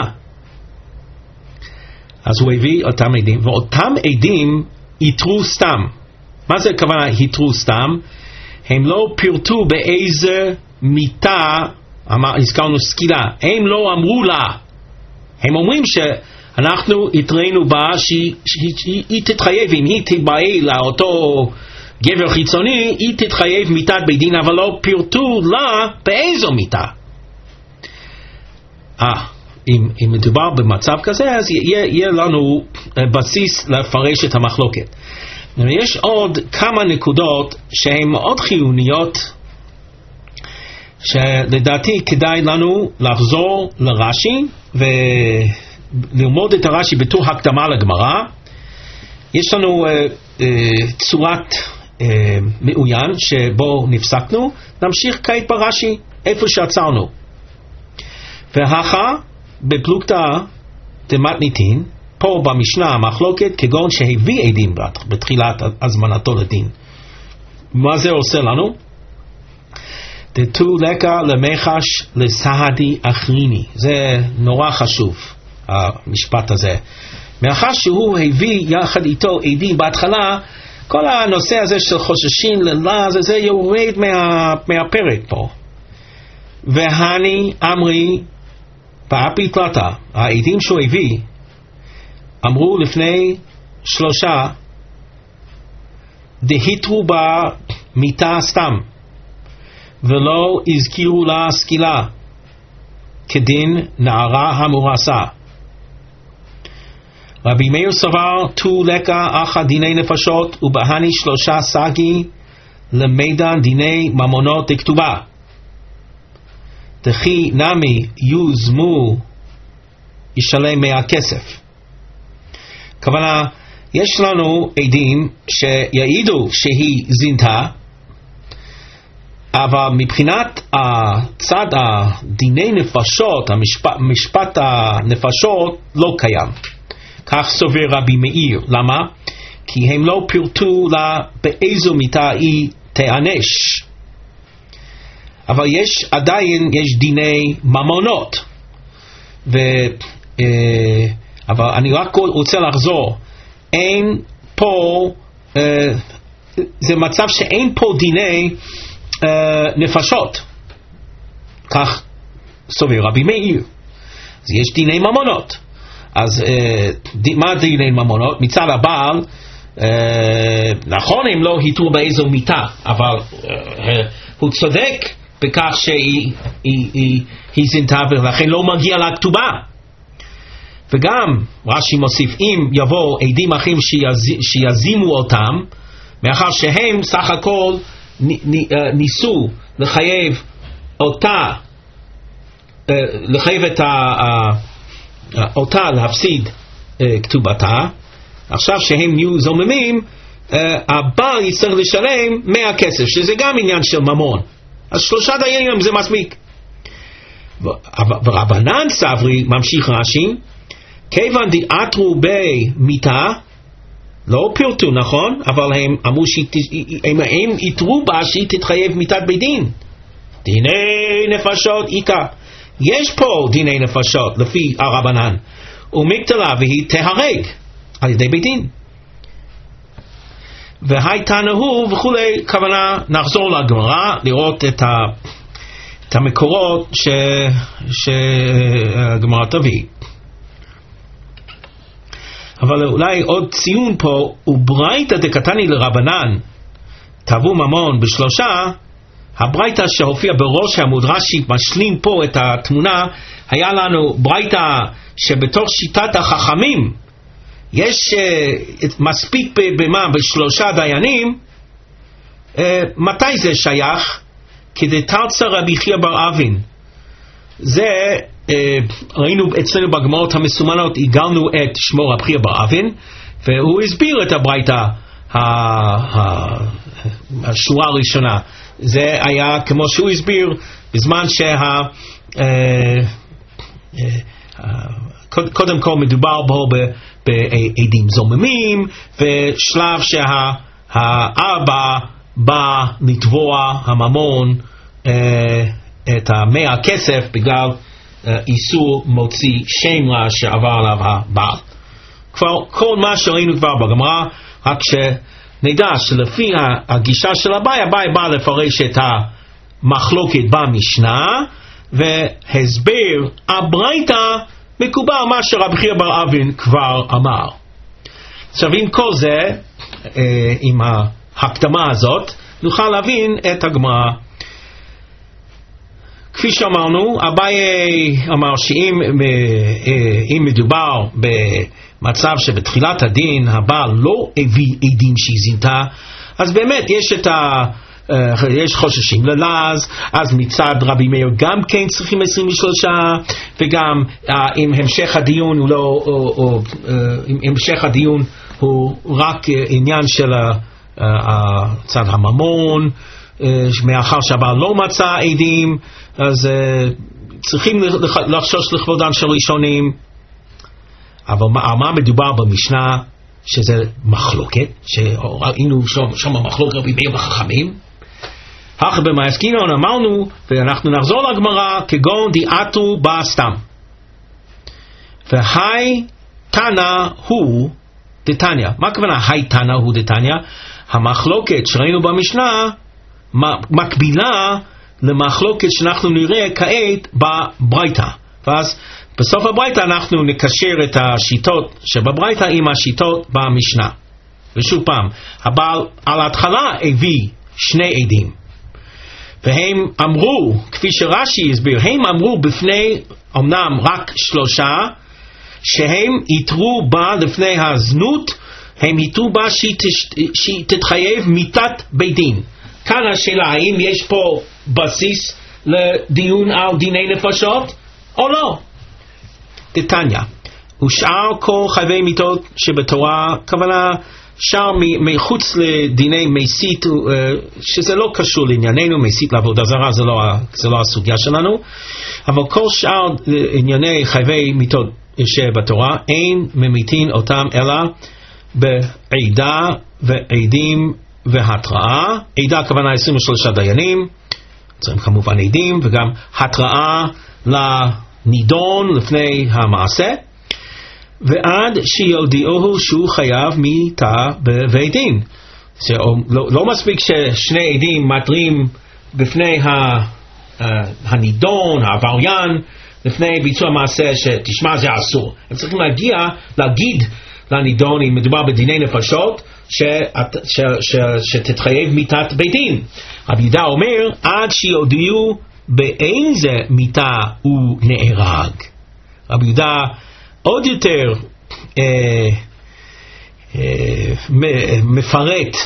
A: אז הוא הביא אותם עדים, ואותם עדים יתרו סתם. מה זה הכוונה יתרו סתם? הם לא פירטו באיזה מיטה הזכרנו סקילה, הם לא אמרו לה, הם אומרים שאנחנו התראינו בה שהיא תתחייב, אם היא תתבעה לאותו גבר חיצוני, היא תתחייב מיטת בית דין, אבל לא פירטו לה באיזו מיטה. אם מדובר במצב כזה, אז יהיה לנו בסיס לפרש את המחלוקת. יש עוד כמה נקודות שהן מאוד חיוניות, שלדעתי כדאי לנו לחזור לרש"י וללמוד את הרש"י בתור הקדמה לגמרא. יש לנו צורת מעוין שבו נפסקנו, נמשיך כעת ברש"י איפה שעצרנו. והכה בפלוגתא דמתניתין, פה במשנה המחלוקת כגון שהביא עדים בתחילת הזמנתו לדין. מה זה עושה לנו? דתו לקה למחש לסהדי אחריני. זה נורא חשוב המשפט הזה, מאחר שהוא הביא יחד איתו עדים בהתחלה, כל הנושא הזה של חוששים ללעז, זה יורד מהפרק פה. והני אמרי באפי קלטה, העדים שהוא הביא אמרו לפני 3 דהיתרו בה מיטה סתם ולא הזכירו לה סקילה כדין נערה המורסה. רבי מאיר סבר תו לקה אחא דיני נפשות ובהני 3 סגי למדן דיני ממונות דכתובה דכי נמי יוזמו ישלם מהכסף. כוונה, יש לנו עדים שיעידו שהיא זינתה, אבל מבחינת הצד הדיני נפשות, משפט הנפשות לא קיים. כך סובר רבי מאיר. למה? כי הם לא פירטו לה באיזו מיטה היא תענש. אבל עדיין יש דיני ממונות. אבל אני רק רוצה לחזור, אין פה, זה מצב שאין פה דיני נפשות, כך סובר רבי מאיר. אז יש דיני ממונות. אז מה דיני ממונות? מצד הבעל, נכון הם לא היתרו באיזו מיטה, אבל הוא צודק בכך שהיא זינתה ולכן לא מגיע לה כתובה. וגם רש"י מוסיף, אם יבוא עדים אחרים שיזימו אותם, מאחר שהם סך הכל ניסו לחייב אותה, לחייב אותה להפסיד כתובתה, עכשיו שהם יהיו זוממים, הבעל יצטרך לשלם מהכסף, שזה גם עניין של ממון. אז 3 דיינים זה מספיק. ורבנן סברי, ממשיך רש"י, כיוון דעתרו במיטה, לא פירטו, נכון? אבל הם אמרו הם יתרו בה שהיא תתחייב מיטת בית דין. דיני נפשות עיקר. יש פה דיני נפשות לפי הרבנן, ומקטלה והיא תהרג על ידי בית דין. והייתנו הוא וכולי. כוונה נחזור לגמרא לראות את המקורות שהגמרא תביא. אבל אולי עוד ציון פה, וברייתא דקתני לרבנן תבעו ממון בשלושה. הברייתא שהופיע בראש העמוד, רש"י משלים פה את התמונה. היה לנו ברייתא שבתוך שיטת החכמים יש מספיק בשלושה דיינים. מתי זה שייך? כדתרצה רבי חייא בר אבין. זה ראינו אצלנו בגמרות המסומנות, הגלנו את שמו רבי חייא בר אבין, והוא הסביר את הברייתא השורה הראשונה. זה היה כמו שהוא הסביר בזמן קודם כל מדובר בו בעדים זוממים, ושלב שהאבא בא לתבוע הממון את 100 כסף בגלל איסור מוציא שם רע שעבר עליו הבעל. כבר כל מה שראינו כבר בגמרא, רק שנדע שלפי הגישה של אביי בא לפרש את המחלוקת במשנה, והסבר הברייתא מקובל מה שרבי חייא בר אבין כבר אמר. עכשיו עם כל זה, עם ההקדמה הזאת, נוכל להבין את הגמרא. כפי שאמרנו, אביי אמר שאם מדובר במצב שבתחילת הדין הבעל לא הביא עדים שהיא זינתה, אז באמת יש חוששים ללעז, אז מצד רבי מאיר גם כן צריכים 23, וגם אם המשך הדיון הוא לא, המשך הדיון הוא רק עניין של צד הממון, מאחר שהבעל לא מצא עדים, אז צריכים לחשוש לכבודם של ראשונים. אבל מה מדובר במשנה? שזה מחלוקת, שראינו שם מחלוקת רבי מאיר וחכמים. אך במעסקינון אמרנו, ואנחנו נחזור לגמרא, כגון דיעתו בה סתם. והי תנא הוא דתניא. מה הכוונה היי תנא הוא דתניא? המחלוקת שראינו במשנה מקבילה למחלוקת שאנחנו נראה כעת בברייתא. ואז בסוף הברייתא אנחנו נקשר את השיטות שבברייתא עם השיטות במשנה. ושוב פעם, הבעל על ההתחלה הביא שני עדים, והם אמרו, כפי שרש"י הסביר, הם אמרו בפני אמנם רק 3, שהם יתרו בה לפני הזנות, הם יתרו בה שהיא תתחייב מיתת בית דין. כאן השאלה, האם יש פה בסיס לדיון על דיני נפשות או לא? דתניא, ושאר כל חייבי מיתות שבתורה, כוונה שאר מחוץ לדיני מסית, שזה לא קשור לענייננו, מסית לעבודה זרה, זה לא הסוגיה שלנו, אבל כל שאר ענייני חייבי מיתות שבתורה, אין ממיתין אותם אלא בעדה ועדים והתראה. עדה הכוונה 23 דיינים, צריכים כמובן עדים, וגם התראה לנידון לפני המעשה, ועד שיודיעוהו שהוא חייב מיתה בבית דין. לא מספיק ששני עדים מתרים בפני הנידון, העבריין, לפני ביצוע מעשה שתשמע זה אסור. הם צריכים להגיד לנידון, אם מדובר בדיני נפשות, שתתחייב מיתת בית דין. רבי יהודה אומר, עד שיודיעו באיזה מיתה הוא נהרג. רבי יהודה עוד יותר מפרט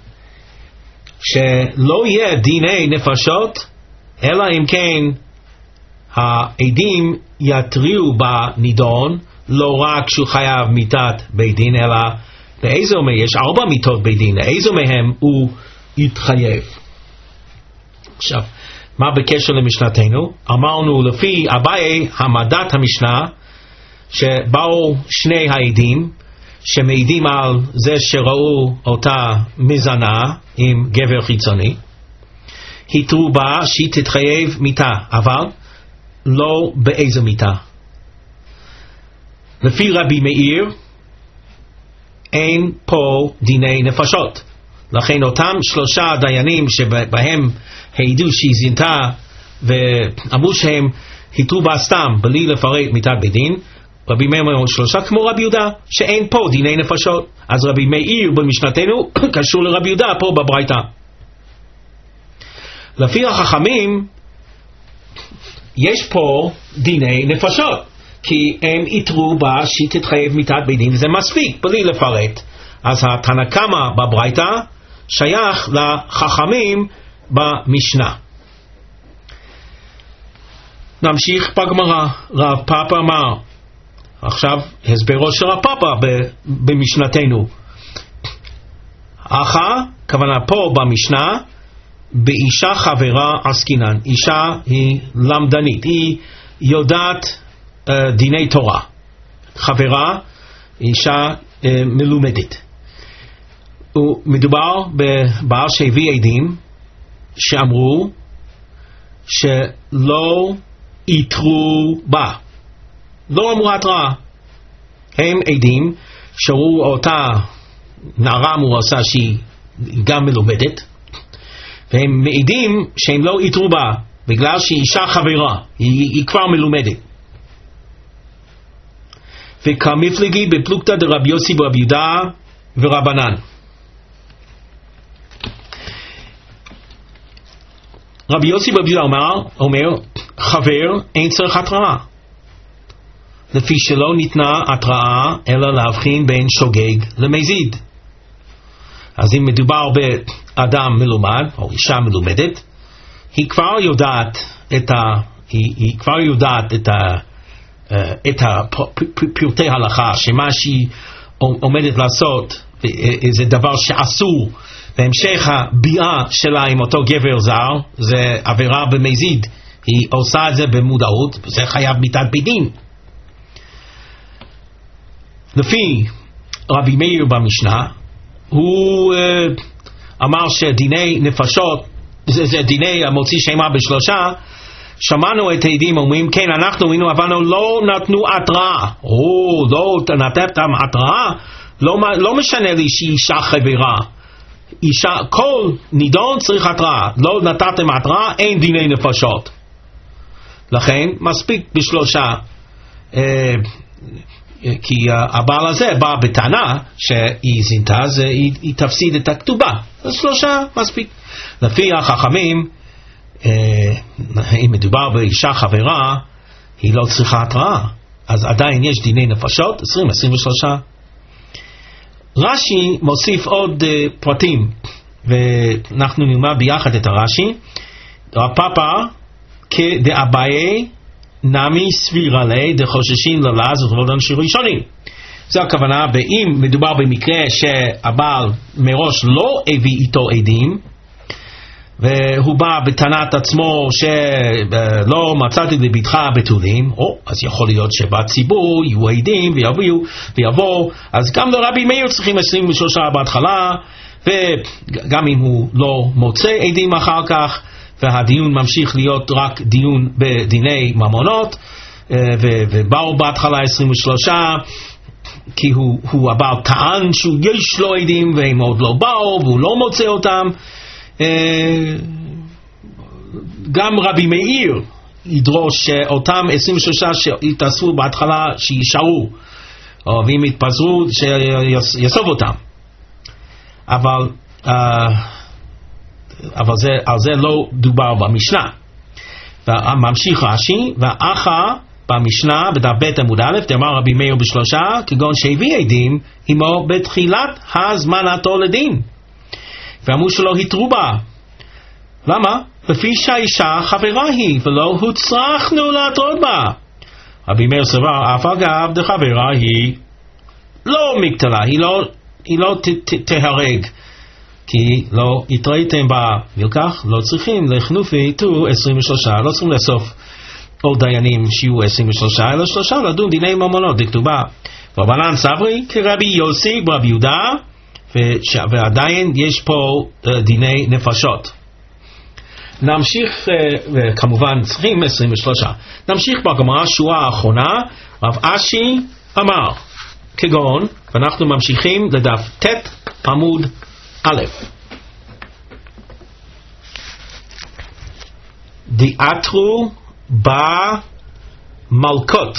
A: שלא יהיה דיני נפשות אלא אם כן העדים יתריעו בנידון, לא רק שהוא חייב מיתת בית דין, אלא לאיזו מהם, יש 4 מיתות בית דין, לאיזו מהם הוא יתחייב. עכשיו, מה בקשר למשנתנו? אמרנו לפי אביי העמדת המשנה שבאו שני העדים שמעידים על זה שראו אותה מזנה עם גבר חיצוני, התרו בה שהיא תתחייב מיתה, אבל לא באיזו מיתה. לפי רבי מאיר אין פה דיני נפשות, לכן אותם 3 דיינים שבהם העידו שהיא זינתה ואמרו שהם התרו בה סתם בלי לפרט מיתת בית דין, רבי מאיר אומר 3 כמו רבי יהודה שאין פה דיני נפשות. אז רבי מאיר במשנתנו קשור לרבי יהודה פה בברייתא. לפי החכמים יש פה דיני נפשות, כי הם יתרו בה שהיא תתחייב מיתת בית דין, וזה מספיק בלי לפרט. אז התנא קמא בברייתא שייך לחכמים במשנה. נמשיך בגמרא. רב פאפא אמר, עכשיו הסברו של רב פאפא במשנתנו. כוונה פה במשנה, באישה חברה עסקינן. אישה היא למדנית, היא יודעת דיני תורה. חברה, אישה מלומדת. ומדובר בבעל שהביא עדים שאמרו שלא יתרו בה, לא אמרו התראה. הם עדים שראו אותה נערה מורסה שהיא גם מלומדת, והם מעידים שהם לא יתרו בה בגלל שהיא אישה חברה, היא כבר מלומדת. וכמפלגי בפלוגתא דרבי יוסי ורבי יהודה ורבנן. רבי יוסי ורבי יהודה אומר חבר אין צריך התראה, לפי שלא ניתנה התראה אלא להבחין בין שוגג למזיד. אז אם מדובר באדם מלומד או אישה מלומדת, היא כבר יודעת את פרטי ההלכה, שמה שהיא עומדת לעשות זה דבר שאסור, והמשך הביאה שלה עם אותו גבר זר זה עבירה במזיד. היא עושה את זה במודעות, וזה חייב מיתת בית דין. לפי רבי מאיר במשנה, הוא אמר שדיני נפשות זה דיני המוציא שמה ב3. שמענו את העדים אומרים כן אנחנו ראינו אבל לא נתנו התראה. לא נתתם התראה, לא משנה לי שהיא אישה חברה, אישה כל נידון צריך התראה. לא נתתם התראה, אין דיני נפשות. לכן מספיק ב3, כי הבעל הזה בא בטענה שהיא זינתה, אז היא תפסיד את הכתובה. אז 3 מספיק. לפי החכמים, אם מדובר באישה חברה, היא לא צריכה התראה, אז עדיין יש דיני נפשות 20-23. רש"י מוסיף עוד פרטים, ואנחנו נלמד ביחד את הרש"י. רב פאפא כדאביי נמי סבירה לי דחוששים ללז וכבודן ראשונים. זו הכוונה, ואם מדובר במקרה שהבעל מראש לא הביא איתו עדים, והוא בא בטענת עצמו שלא מצאתי לביתך בתולים, אז יכול להיות שבציבור יהיו עדים ויבואו, אז גם לרבי מאיר צריכים 23 בהתחלה, וגם אם הוא לא מוצא עדים אחר כך, והדיון ממשיך להיות רק דיון בדיני ממונות, ובאו בהתחלה 23, כי הוא הבעל טען שיש לו עדים והם עוד לא באו והוא לא מוצא אותם. גם רבי מאיר ידרוש שאותם 23 שיתאספו בהתחלה שישארו, ואם יתפזרו שיסוב אותם. אבל על זה לא דובר במשנה. ממשיך רש"י, ואחר במשנה בדף ב' עמוד א', דאמר רבי מאיר ב3, כגון שהביא עדים עמו בתחילת הזמנתו לדין, ואמרו שלא התרו בה. למה? לפי שהאישה חברה היא ולא הוצרכנו להתרות בה. רבי מאיר סבר אף אגב דחברה היא לא מקטלה, היא לא תהרג, כי לא התראיתם בה, ולכך לא צריכים לחנופי תו 23, לא צריכים לאסוף עוד דיינים שיהיו 23, אלא 3 לדון דיני ממונות דכתובה. רבנן סברי כרבי יוסי ברבי יהודה, ועדיין יש פה דיני נפשות. נמשיך, וכמובן צריכים 23. נמשיך בגמרא שורה האחרונה. רב אשי אמר כגון, ואנחנו ממשיכים לדף ט' עמוד א'. דיאטרו במלכות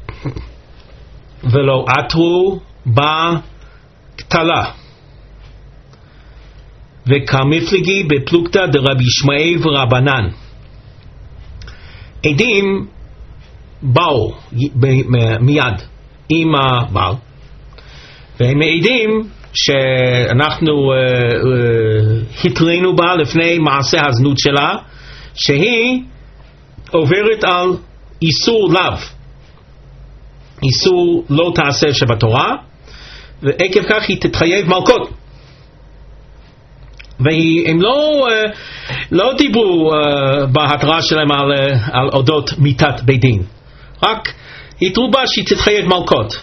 A: ולא עטרו בקטלה. וכמפלגי בפלוגתא דרבי ישמעאל ורבנן. עדים באו מיד עם הבעל, והם מעידים שאנחנו התרינו בה לפני מעשה הזנות שלה, שהיא עוברת על איסור לאו, איסור לא תעשה שבתורה, ועקב כך היא תתחייב מלכות. והם לא דיברו בהתראה שלהם על אודות מיתת בית דין, רק התרו בה שהיא תתחייב מלכות.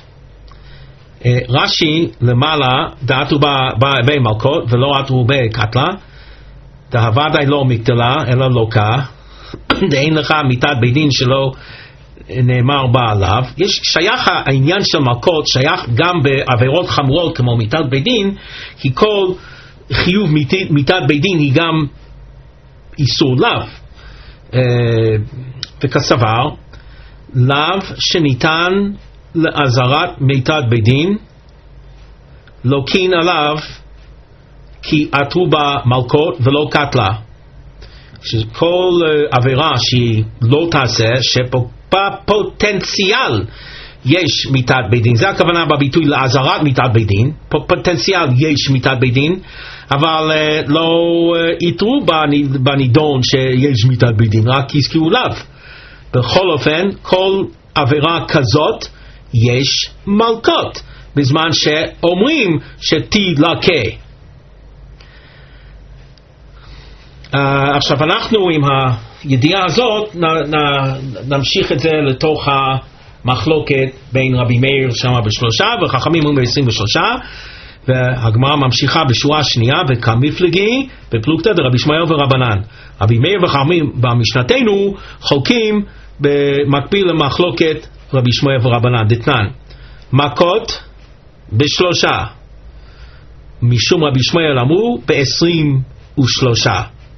A: רש"י למעלה דעתו במלכות ולא עטרו בקטלה, דהוודאי לא מקטלה אלא לוקה, דאין לך מיתת בית דין שלא נאמר בה עליו. יש שייך העניין של מלכות שייך גם בעבירות חמורות כמו מיתת בית דין, כי כל חיוב מיתת בית דין היא גם איסור לאו. וכסבר לאו שניתן לאזהרת מיתת בית דין לוקין עליו כי עטרו בה מלכות ולא קטלה. שכל עבירה שהיא לא תעשה שבפוטנציאל יש מיתת בית דין, זה הכוונה בביטוי לאזהרת מיתת בית דין, פוטנציאל יש מיתת בית דין, אבל לא יתרו בנידון שיש מיתת בית דין, רק יזכרו לאו. בכל אופן כל עבירה כזאת יש מלכות בזמן שאומרים שתילקה. עכשיו אנחנו עם הידיעה הזאת נמשיך את זה לתוך המחלוקת בין רבי מאיר שמה בשלושה וחכמים אומרים ב-23, והגמרא ממשיכה בשורה שנייה, וכמפלגי בפלוגתא דרבי ישמעאל ורבנן. רבי מאיר וחכמים במשנתנו חולקים במקביל למחלוקת רבי ישמעאל ורבנן. דתנן מכות בשלושה, משום רבי ישמעאל אמרו ב-23.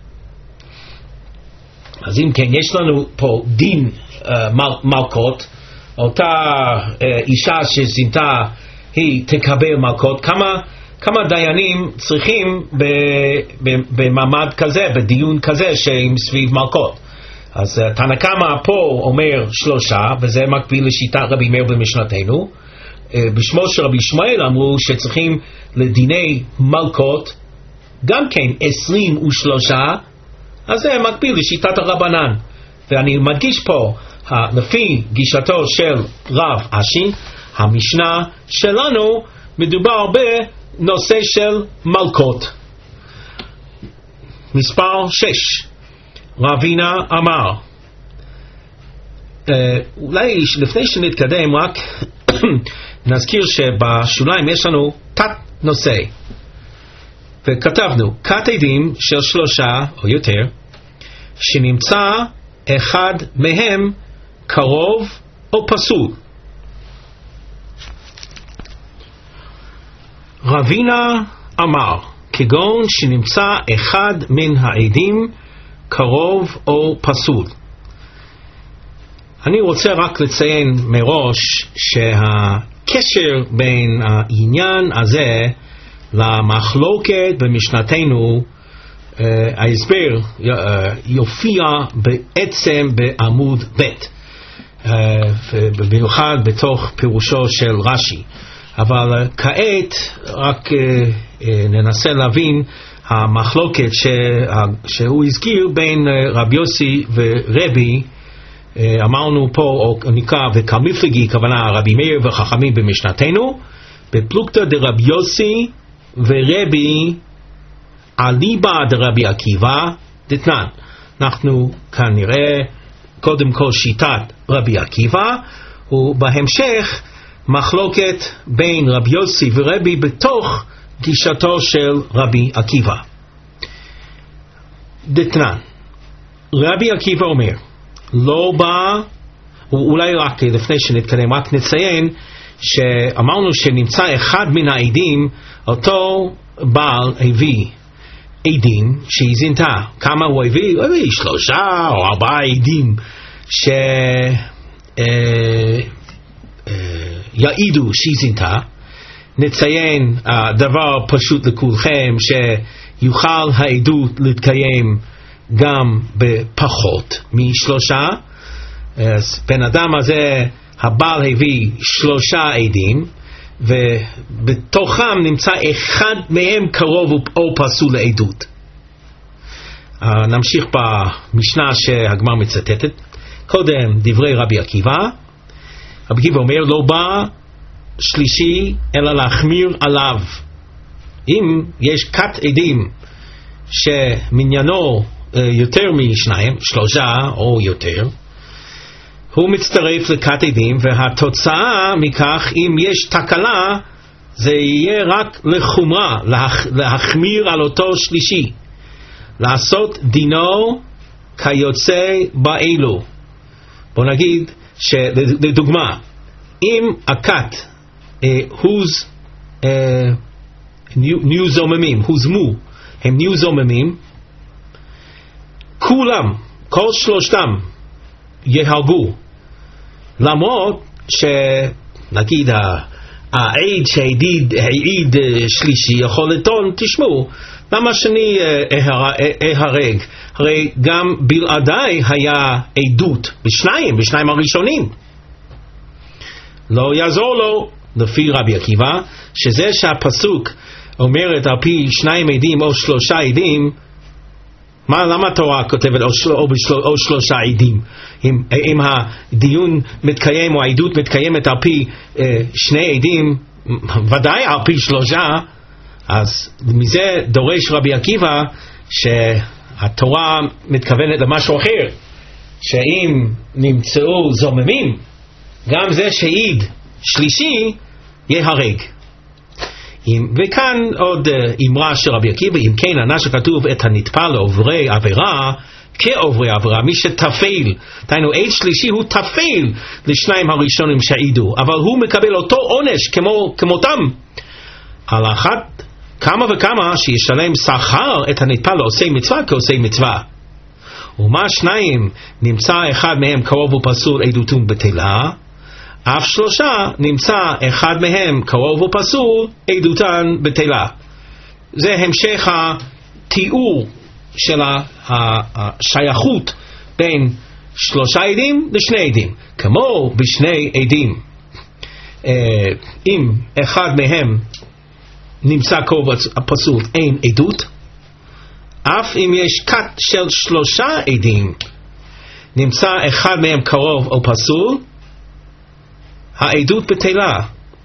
A: אז אם כן יש לנו פה דין מלכות, אותה אישה שזינתה היא תקבל מלכות. כמה דיינים צריכים במעמד כזה, בדיון כזה שהם סביב מלכות? אז תנא קמא פה אומר 3, וזה מקביל לשיטת רבי מאיר במשנתנו. בשמו של רבי ישמעאל אמרו שצריכים לדיני מלכות גם כן 23, אז זה מקביל לשיטת הרבנן. ואני מדגיש פה, לפי גישתו של רב אשי, המשנה שלנו מדובר בנושא של מלכות. מספר 6, רבינה אמר. אולי לפני שנתקדם רק נזכיר שבשוליים יש לנו תת נושא, וכתבנו כת עדים של 3 או יותר שנמצא אחד מהם קרוב או פסול. רבינה אמר כגון שנמצא אחד מן העדים קרוב או פסול. אני רוצה רק לציין מראש שהקשר בין העניין הזה למחלוקת במשנתנו, ההסבר יופיע בעצם בעמוד ב', במיוחד בתוך פירושו של רש"י. אבל כעת רק ננסה להבין המחלוקת שהוא הזכיר בין רבי יוסי ורבי. אמרנו פה, או נקרא וכמפלגי, כוונה רבי מאיר וחכמים במשנתנו, בפלוגתא דרבי יוסי ורבי אליבא דרבי עקיבא דתנן. אנחנו כנראה קודם כל שיטת רבי עקיבא, ובהמשך מחלוקת בין רבי יוסי ורבי בתוך גישתו של רבי עקיבא. דתנן, רבי עקיבא אומר, לא בא, אולי רק לפני שנתקדם רק נציין שאמרנו שנמצא אחד מן העדים, אותו בעל הביא עדים שהיא זינתה. כמה הוא הביא? הוא הביא 3 או 4 עדים שיעידו שהיא זינתה. נציין דבר פשוט לכולכם, שיוכל העדות להתקיים גם בפחות מ3. אז בן אדם הזה, הבעל הביא 3 עדים, ובתוכם נמצא אחד מהם קרוב או פסול לעדות. נמשיך במשנה שהגמרא מצטטת. קודם דברי רבי עקיבא. רבי עקיבא אומר, לא בא שלישי אלא להחמיר עליו. אם יש כת עדים שמניינו יותר מ2, 3 או יותר, הוא מצטרף לכת עדים, והתוצאה מכך, אם יש תקלה, זה יהיה רק לחומרה, להחמיר על אותו שלישי, לעשות דינו כיוצא באלו. בוא נגיד לדוגמה, אם הכת ניו זוממים, הוזמו, הם ניו זוממים, כולם, כל 3 יהרגו, למרות שנגיד העד שהעיד שלישי יכול לטעון, תשמעו, למה שאני אהרג? הרי גם בלעדיי היה עדות בשניים הראשונים. לא יעזור לו, לפי רבי עקיבא, שזה שהפסוק אומרת על פי 2 עדים או 3 עדים, למה התורה כותבת או 3 עדים? אם הדיון מתקיים או העדות מתקיימת על פי 2 עדים, ודאי על פי 3, אז מזה דורש רבי עקיבא שהתורה מתכוונת למשהו אחר, שאם נמצאו זוממים, גם זה שהעיד שלישי יהרג. וכאן עוד אמרה של רבי עקיבא, אם כן ענה שכתוב את הנטפל לעוברי עבירה כעוברי עבירה, מי שתפל, דהיינו עד שלישי הוא תפל ל2 הראשונים שהעידו, אבל הוא מקבל אותו עונש כמותם. על אחת כמה וכמה שישלם שכר את הנטפל לעושי מצווה כעושי מצווה. ומה 2 נמצא אחד מהם קרוב ופסול עדותם בטלה, אף 3 נמצא אחד מהם קרוב ופסול עדותן בטלה. זה המשך התיאור של השייכות בין 3 עדים ל2 עדים. כמו בשני עדים, אם אחד מהם נמצא קרוב ופסול אין עדות, אף אם יש כת של 3 עדים נמצא אחד מהם קרוב או פסול, העדות בטלה.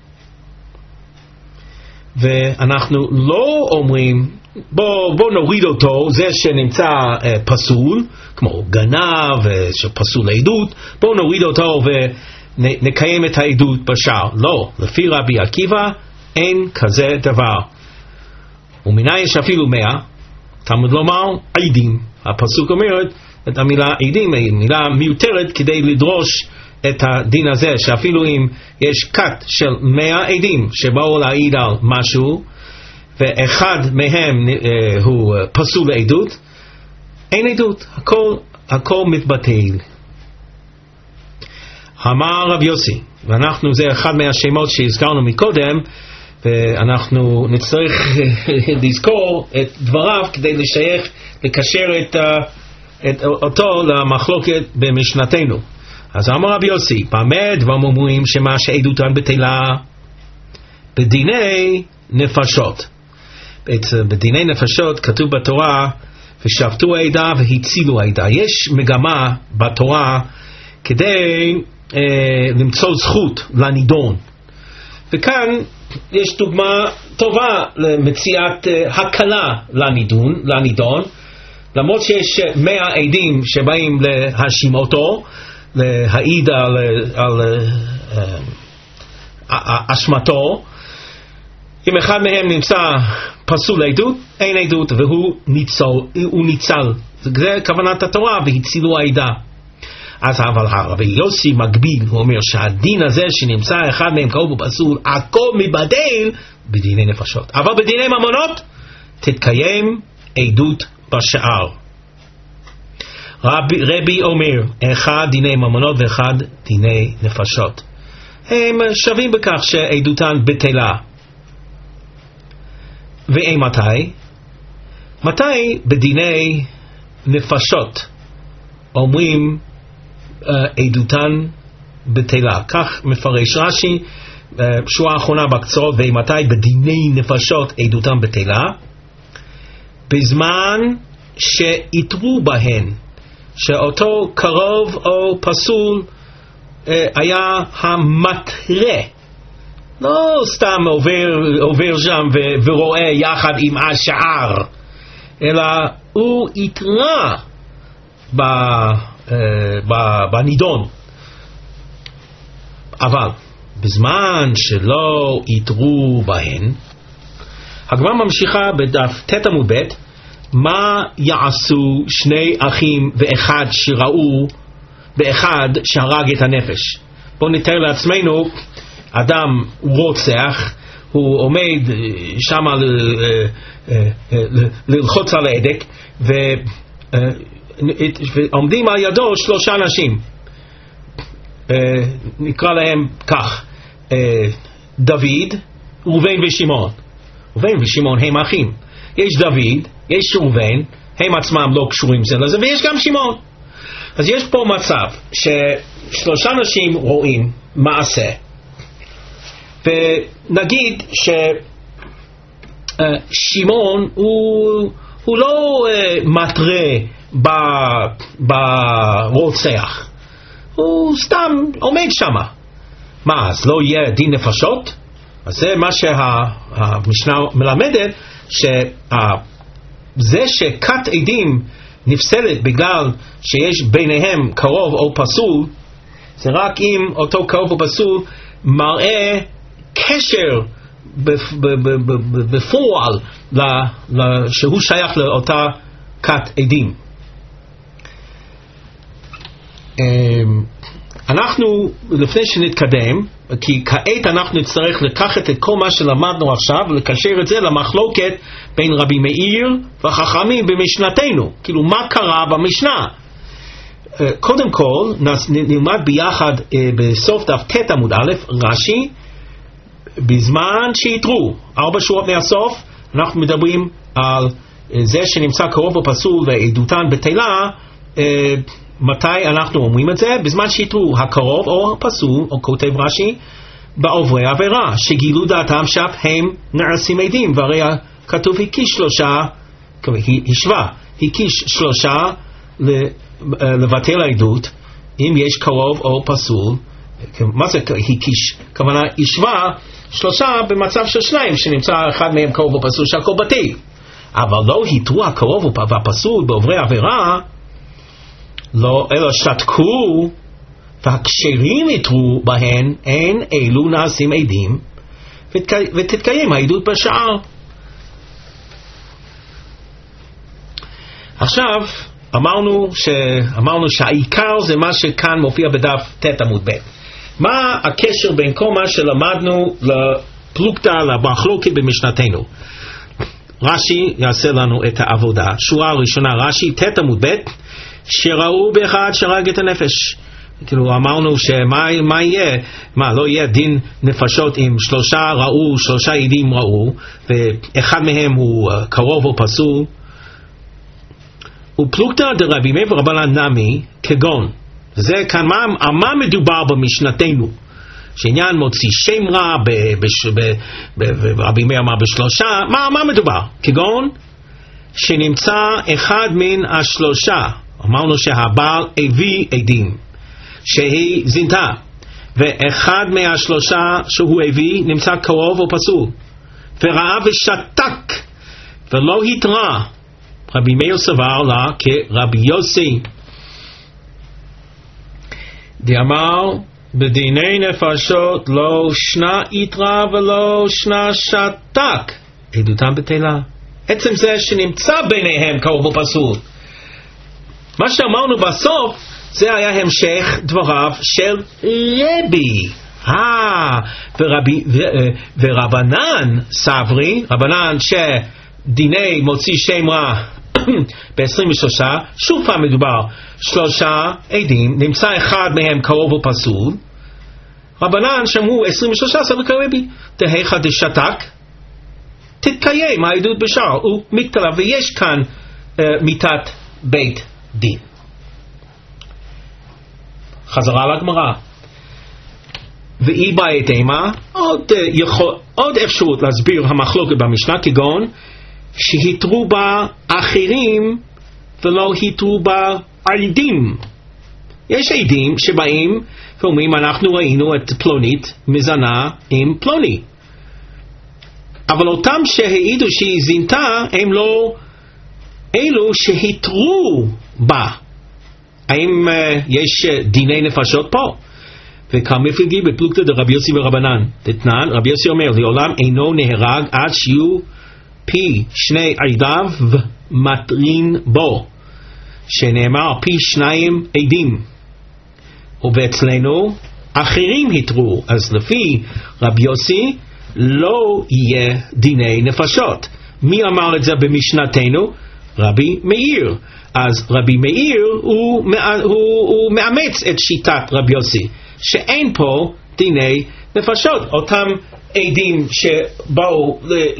A: ואנחנו לא אומרים בוא נוריד אותו, זה שנמצא פסול כמו גנב שפסול לעדות, בוא נוריד אותו ונקיים את העדות בשאר. לא, לפי רבי עקיבא אין כזה דבר. ומנין שאפילו 100 תלמוד לומר עדים. הפסוק אומרת את המילה עדים, מילה מיותרת כדי לדרוש את הדין הזה, שאפילו אם יש כת של 100 עדים שבאו להעיד על משהו ואחד מהם הוא פסול לעדות, אין עדות, הכל מתבטל. אמר רב יוסי, ואנחנו זה אחד מהשמות שהזכרנו מקודם, ואנחנו נצטרך לזכור את דבריו כדי לקשר אותו למחלוקת במשנתנו. אז אמר רב יוסי, במה דברים אומרים שמה שעדותן בטלה? בדיני נפשות. בדיני נפשות כתוב בתורה ושפטו העדה והצילו העדה. יש מגמה בתורה כדי למצוא זכות לנידון, וכאן יש דוגמה טובה למציאת הקלה לנידון, למרות שיש 100 עדים שבאים להאשים אותו, להעיד על אשמתו. אם אחד מהם נמצא פסול לעדות, אין עדות והוא ניצל. זה כוונת התורה, והצילו העדה. אז אבל הרבי יוסי מגביל, הוא אומר שהדין הזה שנמצא אחד מהם קרוב ופסול, הכל מבדל בדיני נפשות. אבל בדיני ממונות תתקיים עדות בשער. רבי אומר, אחד דיני ממונות ואחד דיני נפשות. הם שווים בכך שעדותן בטלה. ואימתי? מתי בדיני נפשות אומרים עדותן בטלה? כך מפרש רש"י שורה האחרונה בקצרות. ואימתי בדיני נפשות עדותן בטלה? בזמן שיתרו בהן שאותו קרוב או פסול היה המטרה, לא סתם עובר שם ורואה יחד עם השער, אלא הוא יתרה בנידון. אבל בזמן שלא יתרו בהן, הגמרא ממשיכה בדף ט' עמוד ב', מה יעשו שני אחים ואחד שראו באחד שהרג את הנפש? בואו נתאר לעצמנו אדם רוצח, הוא עומד שם ללחוץ על ההדק, ועומדים על ידו שלושה אנשים, נקרא להם כך, דוד, ראובן ושמעון. ראובן ושמעון הם אחים. יש דוד, יש ראובן, הם עצמם לא קשורים זה לזה, ויש גם שמעון. אז יש פה מצב ששלושה אנשים רואים מעשה, ונגיד ששמעון הוא לא מטרה ברוצח, הוא סתם עומד שמה. מה, אז לא יהיה דין נפשות? אז זה מה שהמשנה מלמדת, שזה שכת עדים נפסלת בגלל שיש ביניהם קרוב או פסול, זה רק אם אותו קרוב או פסול מראה קשר בפועל שהוא שייך לאותה כת עדים. אנחנו, לפני שנתקדם, כי כעת אנחנו נצטרך לקחת את כל מה שלמדנו עכשיו ולקשר את זה למחלוקת בין רבי מאיר וחכמים במשנתנו, כאילו מה קרה במשנה. קודם כל נלמד ביחד בסוף דף ט' עמוד א', רש"י, בזמן שיתרו 4 שורות מהסוף אנחנו מדברים על זה שנמצא קרוב או פסול ועדותן בטלה. מתי אנחנו אומרים את זה? בזמן שיתרו הקרוב או הפסול, או כותב רש"י, בעוברי עבירה שגילו דעתם שאף הם נעשים עדים, והרי כתוב הקיש שלושה, השווה, הקיש שלושה לבטל העדות אם יש קרוב או פסול. מה זה הקיש? כוונה השווה שלושה במצב של שניים שנמצא אחד מהם קרוב או פסול שהכל בטל, אבל לא התרו הקרוב והפסול בעוברי עבירה, לא, אלא שתקו והקשרים יתרו בהן, אין אלו נעשים עדים ותתקיים העדות בשער. עכשיו אמרנו שהעיקר זה מה שכאן מופיע בדף ט' עמוד ב'. מה הקשר בין כל מה שלמדנו לפלוגתא, למחלוקת במשנתנו? רש"י יעשה לנו את העבודה. שורה ראשונה, רש"י ט' עמוד ב', שראו באחד שהרג את הנפש. כאילו אמרנו שמה יהיה? מה, לא יהיה דין נפשות אם שלושה עדים ראו ואחד מהם הוא קרוב או פסול? ופלוגתא דרבי מאיר ורבנן נמי כגון. זה כאן מה מדובר במשנתנו, שעניין מוציא שם רע ורבי מאיר אמר בשלושה. מה מדובר? כגון שנמצא אחד מן השלושה, אמרנו שהבעל הביא עדים שהיא זינתה, ואחד מהשלושה שהוא הביא נמצא קרוב או פסול, וראה ושתק ולא התרה. רבי מאיר סבר לה כרבי יוסי דאמר בדיני נפשות לא שנה יתרה ולא שנה שתק, עדותם בטלה. עצם זה שנמצא ביניהם קרוב או פסול. מה שאמרנו בסוף זה היה המשך דבריו של רבי. ורבנן סברי, רבנן דיני מוציא שם רע ב-23, שוב פעם מדובר 3 עדים, נמצא אחד מהם קרוב ופסול, רבנן שמעו 23 וקרבי, תהיכא דשתק, תתקיים העדות בשער, הוא מקטלה, ויש כאן מיתת בית דין. חזרה לגמרא. ואי בעת אימה, עוד אפשרות להסביר המחלוקת במשנה, כגון שהתרו בה אחרים ולא התרו בה עדים. יש עדים שבאים ואומרים אנחנו ראינו את פלונית מזנה עם פלוני, אבל אותם שהעידו שהיא זינתה הם לא אלו שהתרו בה. האם יש דיני נפשות פה? וכמפלגי בפלוגתא דרבי יוסי ורבנן דתנן, רבי יוסי אומר לעולם אינו נהרג עד שיהיו פי 2 עדיו ומטרין בו, שנאמר פי 2 עדים, ובאצלנו אחרים התרו, אז לפי רבי יוסי לא יהיה דיני נפשות. מי אמר את זה במשנתנו? רבי מאיר. אז רבי מאיר הוא מאמץ את שיטת רבי יוסי שאין פה דיני נפשות. אותם עדים שבאו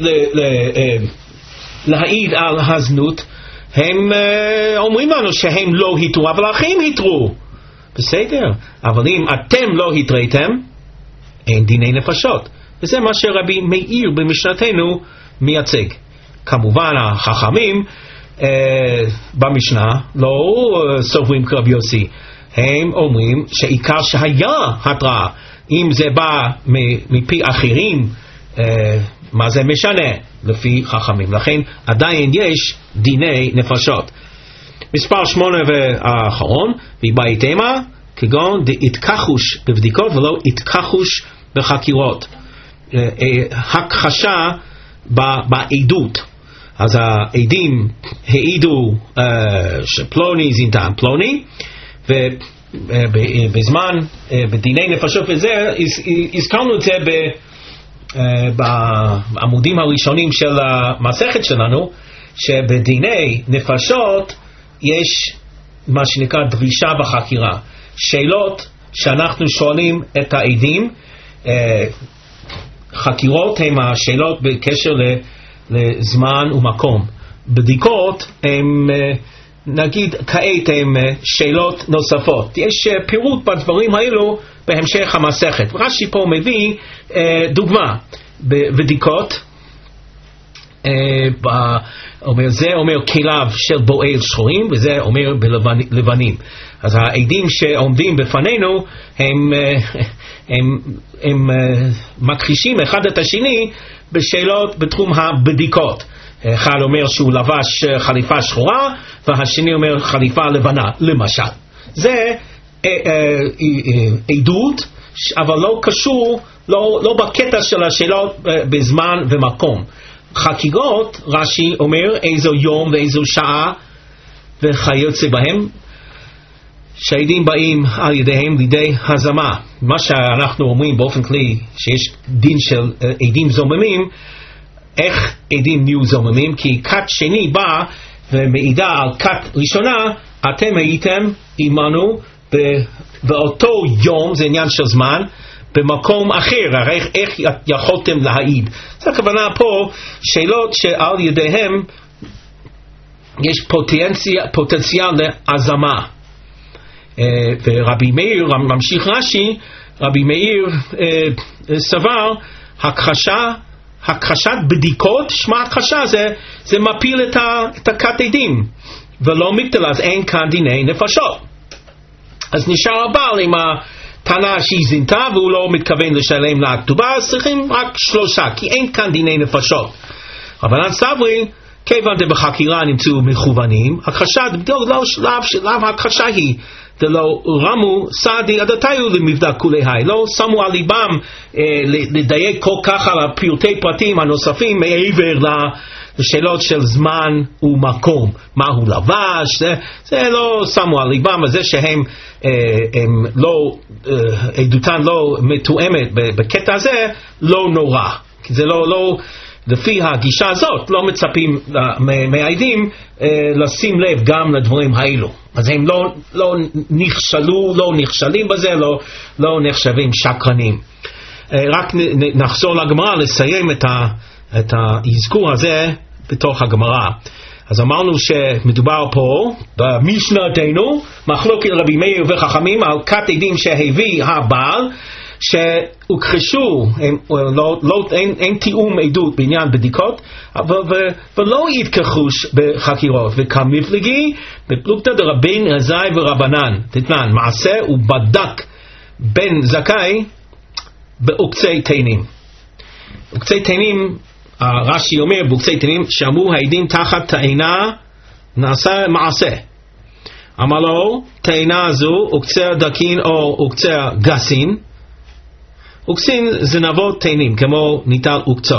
A: להעיד על הזנות, הם אומרים לנו שהם לא התרו, אבל אחרים התרו. בסדר, אבל אם אתם לא התריתם, אין דיני נפשות. וזה מה שרבי מאיר במשנתנו מייצג. כמובן החכמים במשנה לא סוברים כרבי יוסי, הם אומרים שעיקר שהיה התראה. אם זה בא מפי אחרים, מה זה משנה לפי חכמים? לכן עדיין יש דיני נפשות. מספר 8 והאחרון, ובית אימה כגון התכחוש בבדיקות ולא התכחוש בחקירות, הכחשה בעדות. אז העדים העידו שפלוני זינתה פלוני, ובזמן בדיני נפשות וזה הזכרנו את זה בעמודים הראשונים של המסכת שלנו, שבדיני נפשות יש מה שנקרא דרישה בחקירה, שאלות שאנחנו שואלים את העדים. חקירות הן השאלות בקשר לזמן ומקום. בדיקות הם נגיד כעת הם שאלות נוספות. יש פירוט בדברים האלו בהמשך המסכת. רש"י פה מביא דוגמה בבדיקות. זה אומר כליו של בועל שחורים, וזה אומר בלבנים. אז העדים שעומדים בפנינו הם מכחישים אחד את השני בשאלות בתחום הבדיקות. אחד אומר שהוא לבש חליפה שחורה, והשני אומר חליפה לבנה, למשל. זה עדות, אבל לא קשור, לא בקטע של השאלות בזמן ומקום. חקירות, רש"י אומר איזו יום ואיזו שעה וכיוצא בהם, שהעדים באים על ידיהם לידי הזמה. מה שאנחנו אומרים באופן כללי שיש דין של עדים זוממים. איך עדים נהיו זוממים? כי כת שני בא ומעידה על כת ראשונה, אתם הייתם עמנו באותו יום, זה עניין של זמן, במקום אחר, הרי איך יכולתם להעיד? זו הכוונה פה, שאלות שעל ידיהם יש פוטנציאל להזמה. ורבי מאיר, ממשיך רש"י, רבי מאיר סבר, הכחשת בדיקות, שמה הכחשה זה מפיל את הכת עדים, ולא מקטלה, אז אין כאן דיני נפשות. אז נשאר הבעל עם הטענה שהיא זינתה והוא לא מתכוון לשלם לה כתובה, אז צריכים רק 3, כי אין כאן דיני נפשות. רבנן סברי, כיוון דבחקירה נמצאו מכוונים, הכחשת בדיוק לא שלב הכחשה היא, דלא רמו סעדי עדתיו למבדק כולי היי, לא שמו על ליבם לדייק כל כך על הפרטי פרטים הנוספים מעבר לשאלות של זמן ומקום, מה הוא לבש, זה לא שמו על ליבם, וזה שהם לא, עדותן לא מתואמת בקטע הזה, לא נורא, כי זה לא לפי הגישה הזאת לא מצפים מהעדים לשים לב גם לדברים האלו. אז הם לא נכשלו, לא נכשלים בזה, לא נחשבים שקרנים. רק נחזור לגמרא לסיים את האזכור הזה בתוך הגמרא. אז אמרנו שמדובר פה במשנתנו מחלוקת רבי מאיר וחכמים על כת עדים שהביא הבעל, שהוכחשו, אין תיאום עדות בעניין בדיקות, ולא יתכחוש בחקירות. וכמפלגי בפלוגתא דרבן עזאי ורבנן תתנן מעשה ובדק בן זכאי בעוקצי תאנים. עוקצי תאנים, רש"י אומר בעוקצי תאנים שאמרו העדים תחת תאנה נעשה מעשה. אמר לו תאנה זו עוקצי דקין או עוקצי גסין. עוקצין זה נבות תאנים כמו ניטל עוקצו.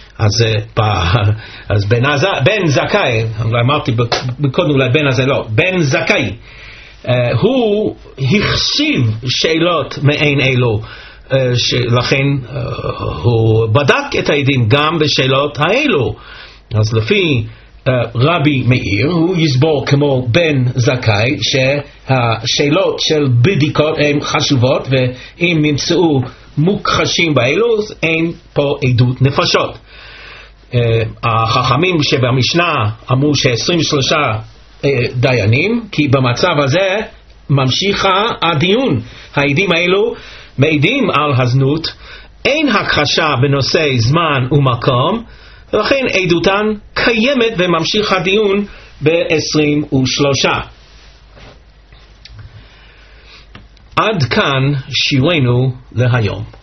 A: אז בן זכאי, אמרתי קודם אולי בן הזה לא, בן זכאי, הוא החשיב שאלות מעין אלו, לכן הוא בדק את העדים גם בשאלות האלו. אז לפי רבי מאיר הוא יסבור כמו בן זכאי שהשאלות של בדיקות הן חשובות, ואם ימצאו מוכחשים באלו אין פה עדות נפשות. החכמים שבמשנה אמרו ש23 דיינים, כי במצב הזה ממשיכה הדיון. העדים האלו מעידים על הזנות, אין הכחשה בנושא זמן ומקום, ולכן עדותן קיימת וממשיך הדיון ב23. עד כאן שירנו להיום.